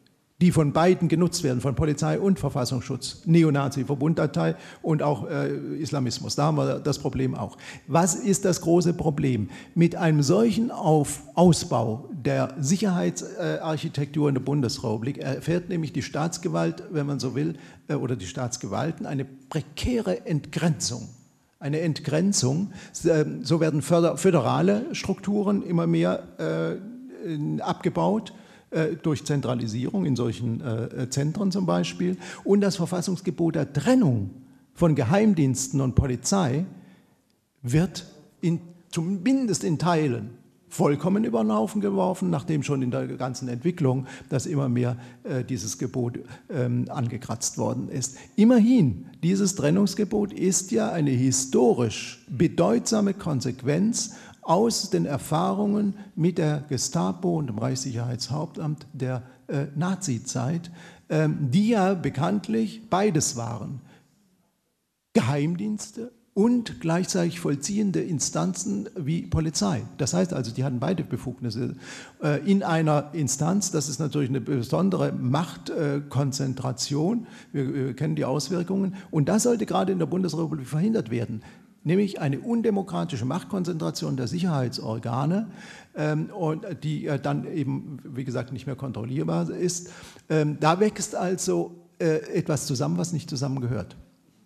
die von beiden genutzt werden, von Polizei und Verfassungsschutz, Neonazi-Verbunddatei und auch Islamismus. Da haben wir das Problem auch. Was ist das große Problem? Mit einem solchen Ausbau der Sicherheitsarchitektur in der Bundesrepublik erfährt nämlich die Staatsgewalt, wenn man so will, oder die Staatsgewalten eine prekäre Entgrenzung. Eine Entgrenzung, so werden föderale Strukturen immer mehr abgebaut, durch Zentralisierung in solchen Zentren zum Beispiel. Und das Verfassungsgebot der Trennung von Geheimdiensten und Polizei wird zumindest in Teilen vollkommen über den Haufen geworfen, nachdem schon in der ganzen Entwicklung das immer mehr dieses Gebot angekratzt worden ist. Immerhin, dieses Trennungsgebot ist ja eine historisch bedeutsame Konsequenz aus den Erfahrungen mit der Gestapo und dem Reichssicherheitshauptamt der Nazizeit, die ja bekanntlich beides waren. Geheimdienste und gleichzeitig vollziehende Instanzen wie Polizei. Das heißt also, die hatten beide Befugnisse in einer Instanz. Das ist natürlich eine besondere Machtkonzentration. Wir kennen die Auswirkungen. Und das sollte gerade in der Bundesrepublik verhindert werden. Nämlich eine undemokratische Machtkonzentration der Sicherheitsorgane, und die dann eben, wie gesagt, nicht mehr kontrollierbar ist. Da wächst also etwas zusammen, was nicht zusammengehört.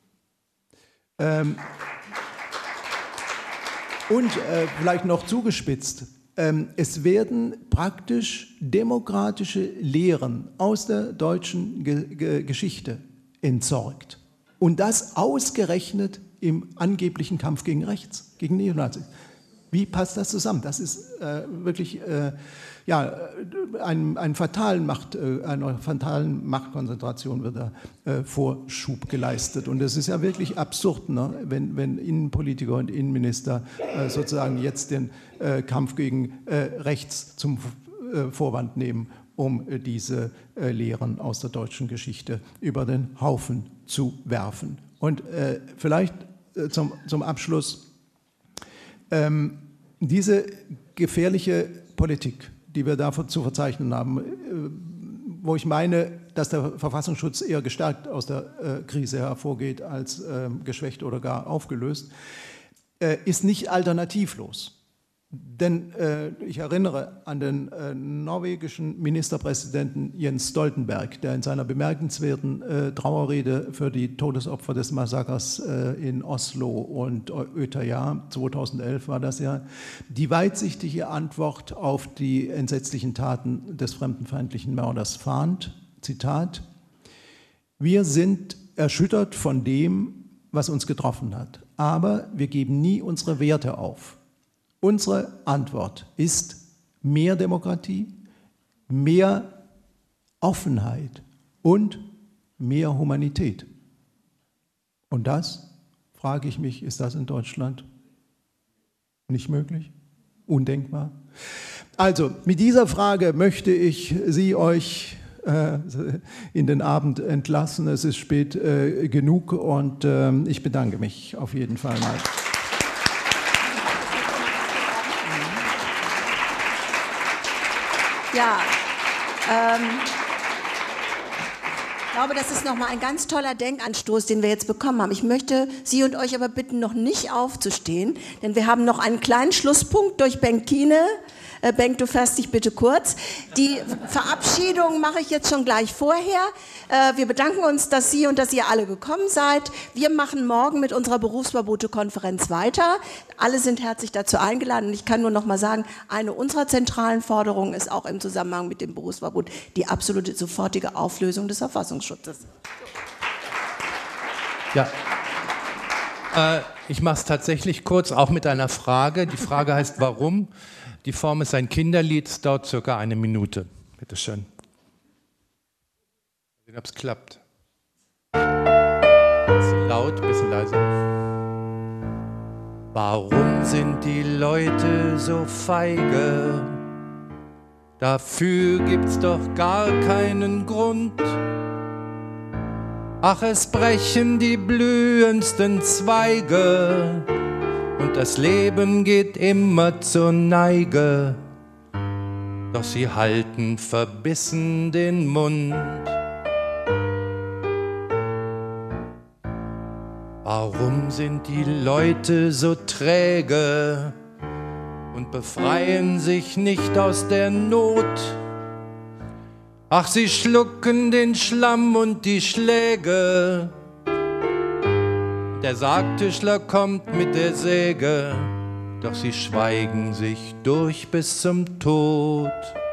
Und vielleicht noch zugespitzt, es werden praktisch demokratische Lehren aus der deutschen Geschichte entsorgt. Und das ausgerechnet im angeblichen Kampf gegen rechts, gegen Neonazis. Wie passt das zusammen? Das ist wirklich einer fatalen Machtkonzentration wird da Vorschub geleistet. Und es ist ja wirklich absurd, ne? wenn Innenpolitiker und Innenminister sozusagen jetzt den Kampf gegen rechts zum Vorwand nehmen, um diese Lehren aus der deutschen Geschichte über den Haufen zu werfen. Und vielleicht zum Abschluss, diese gefährliche Politik, die wir da zu verzeichnen haben, wo ich meine, dass der Verfassungsschutz eher gestärkt aus der Krise hervorgeht als geschwächt oder gar aufgelöst, ist nicht alternativlos. Denn ich erinnere an den norwegischen Ministerpräsidenten Jens Stoltenberg, der in seiner bemerkenswerten Trauerrede für die Todesopfer des Massakers in Oslo und Utøya, 2011 war das ja, die weitsichtige Antwort auf die entsetzlichen Taten des fremdenfeindlichen Mörders fand, Zitat: Wir sind erschüttert von dem, was uns getroffen hat, aber wir geben nie unsere Werte auf. Unsere Antwort ist mehr Demokratie, mehr Offenheit und mehr Humanität. Und das, frage ich mich, ist das in Deutschland nicht möglich? Undenkbar? Also, mit dieser Frage möchte ich euch in den Abend entlassen. Es ist spät genug und ich bedanke mich auf jeden Fall mal. Ja, ich glaube, das ist nochmal ein ganz toller Denkanstoß, den wir jetzt bekommen haben. Ich möchte Sie und euch aber bitten, noch nicht aufzustehen, denn wir haben noch einen kleinen Schlusspunkt durch Bengt Kiene. Bengt, du fährst dich bitte kurz. Die Verabschiedung mache ich jetzt schon gleich vorher. Wir bedanken uns, dass Sie und dass ihr alle gekommen seid. Wir machen morgen mit unserer Berufsverbote-Konferenz weiter. Alle sind herzlich dazu eingeladen. Und ich kann nur noch mal sagen, eine unserer zentralen Forderungen ist auch im Zusammenhang mit dem Berufsverbot die absolute sofortige Auflösung des Verfassungsschutzes. Ja. Ich mache es tatsächlich kurz, auch mit einer Frage. Die Frage heißt, warum? Die Form ist ein Kinderlied, es dauert circa 1 Minute. Bitte schön. Ich weiß nicht, ob es klappt. Bisschen laut, bisschen leise. Warum sind die Leute so feige? Dafür gibt's doch gar keinen Grund. Ach, es brechen die blühendsten Zweige und das Leben geht immer zur Neige. doch sie halten verbissen den Mund. Warum sind die Leute so träge und befreien sich nicht aus der Not? Ach, sie schlucken den Schlamm und die Schläge. Der Sargtischler kommt mit der Säge, doch sie schweigen sich durch bis zum Tod.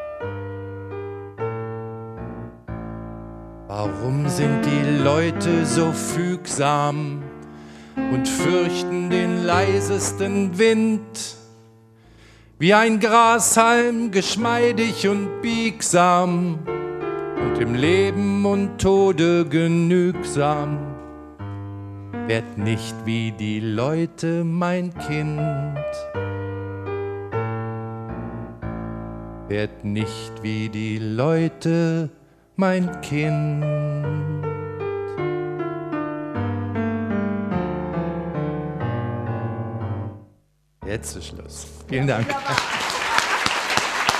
Warum sind die Leute so fügsam und fürchten den leisesten Wind? Wie ein Grashalm, geschmeidig und biegsam und im Leben und Tode genügsam. Werd nicht wie die Leute, mein Kind. Werd nicht wie die Leute, mein Kind. Jetzt ist Schluss. Vielen Dank.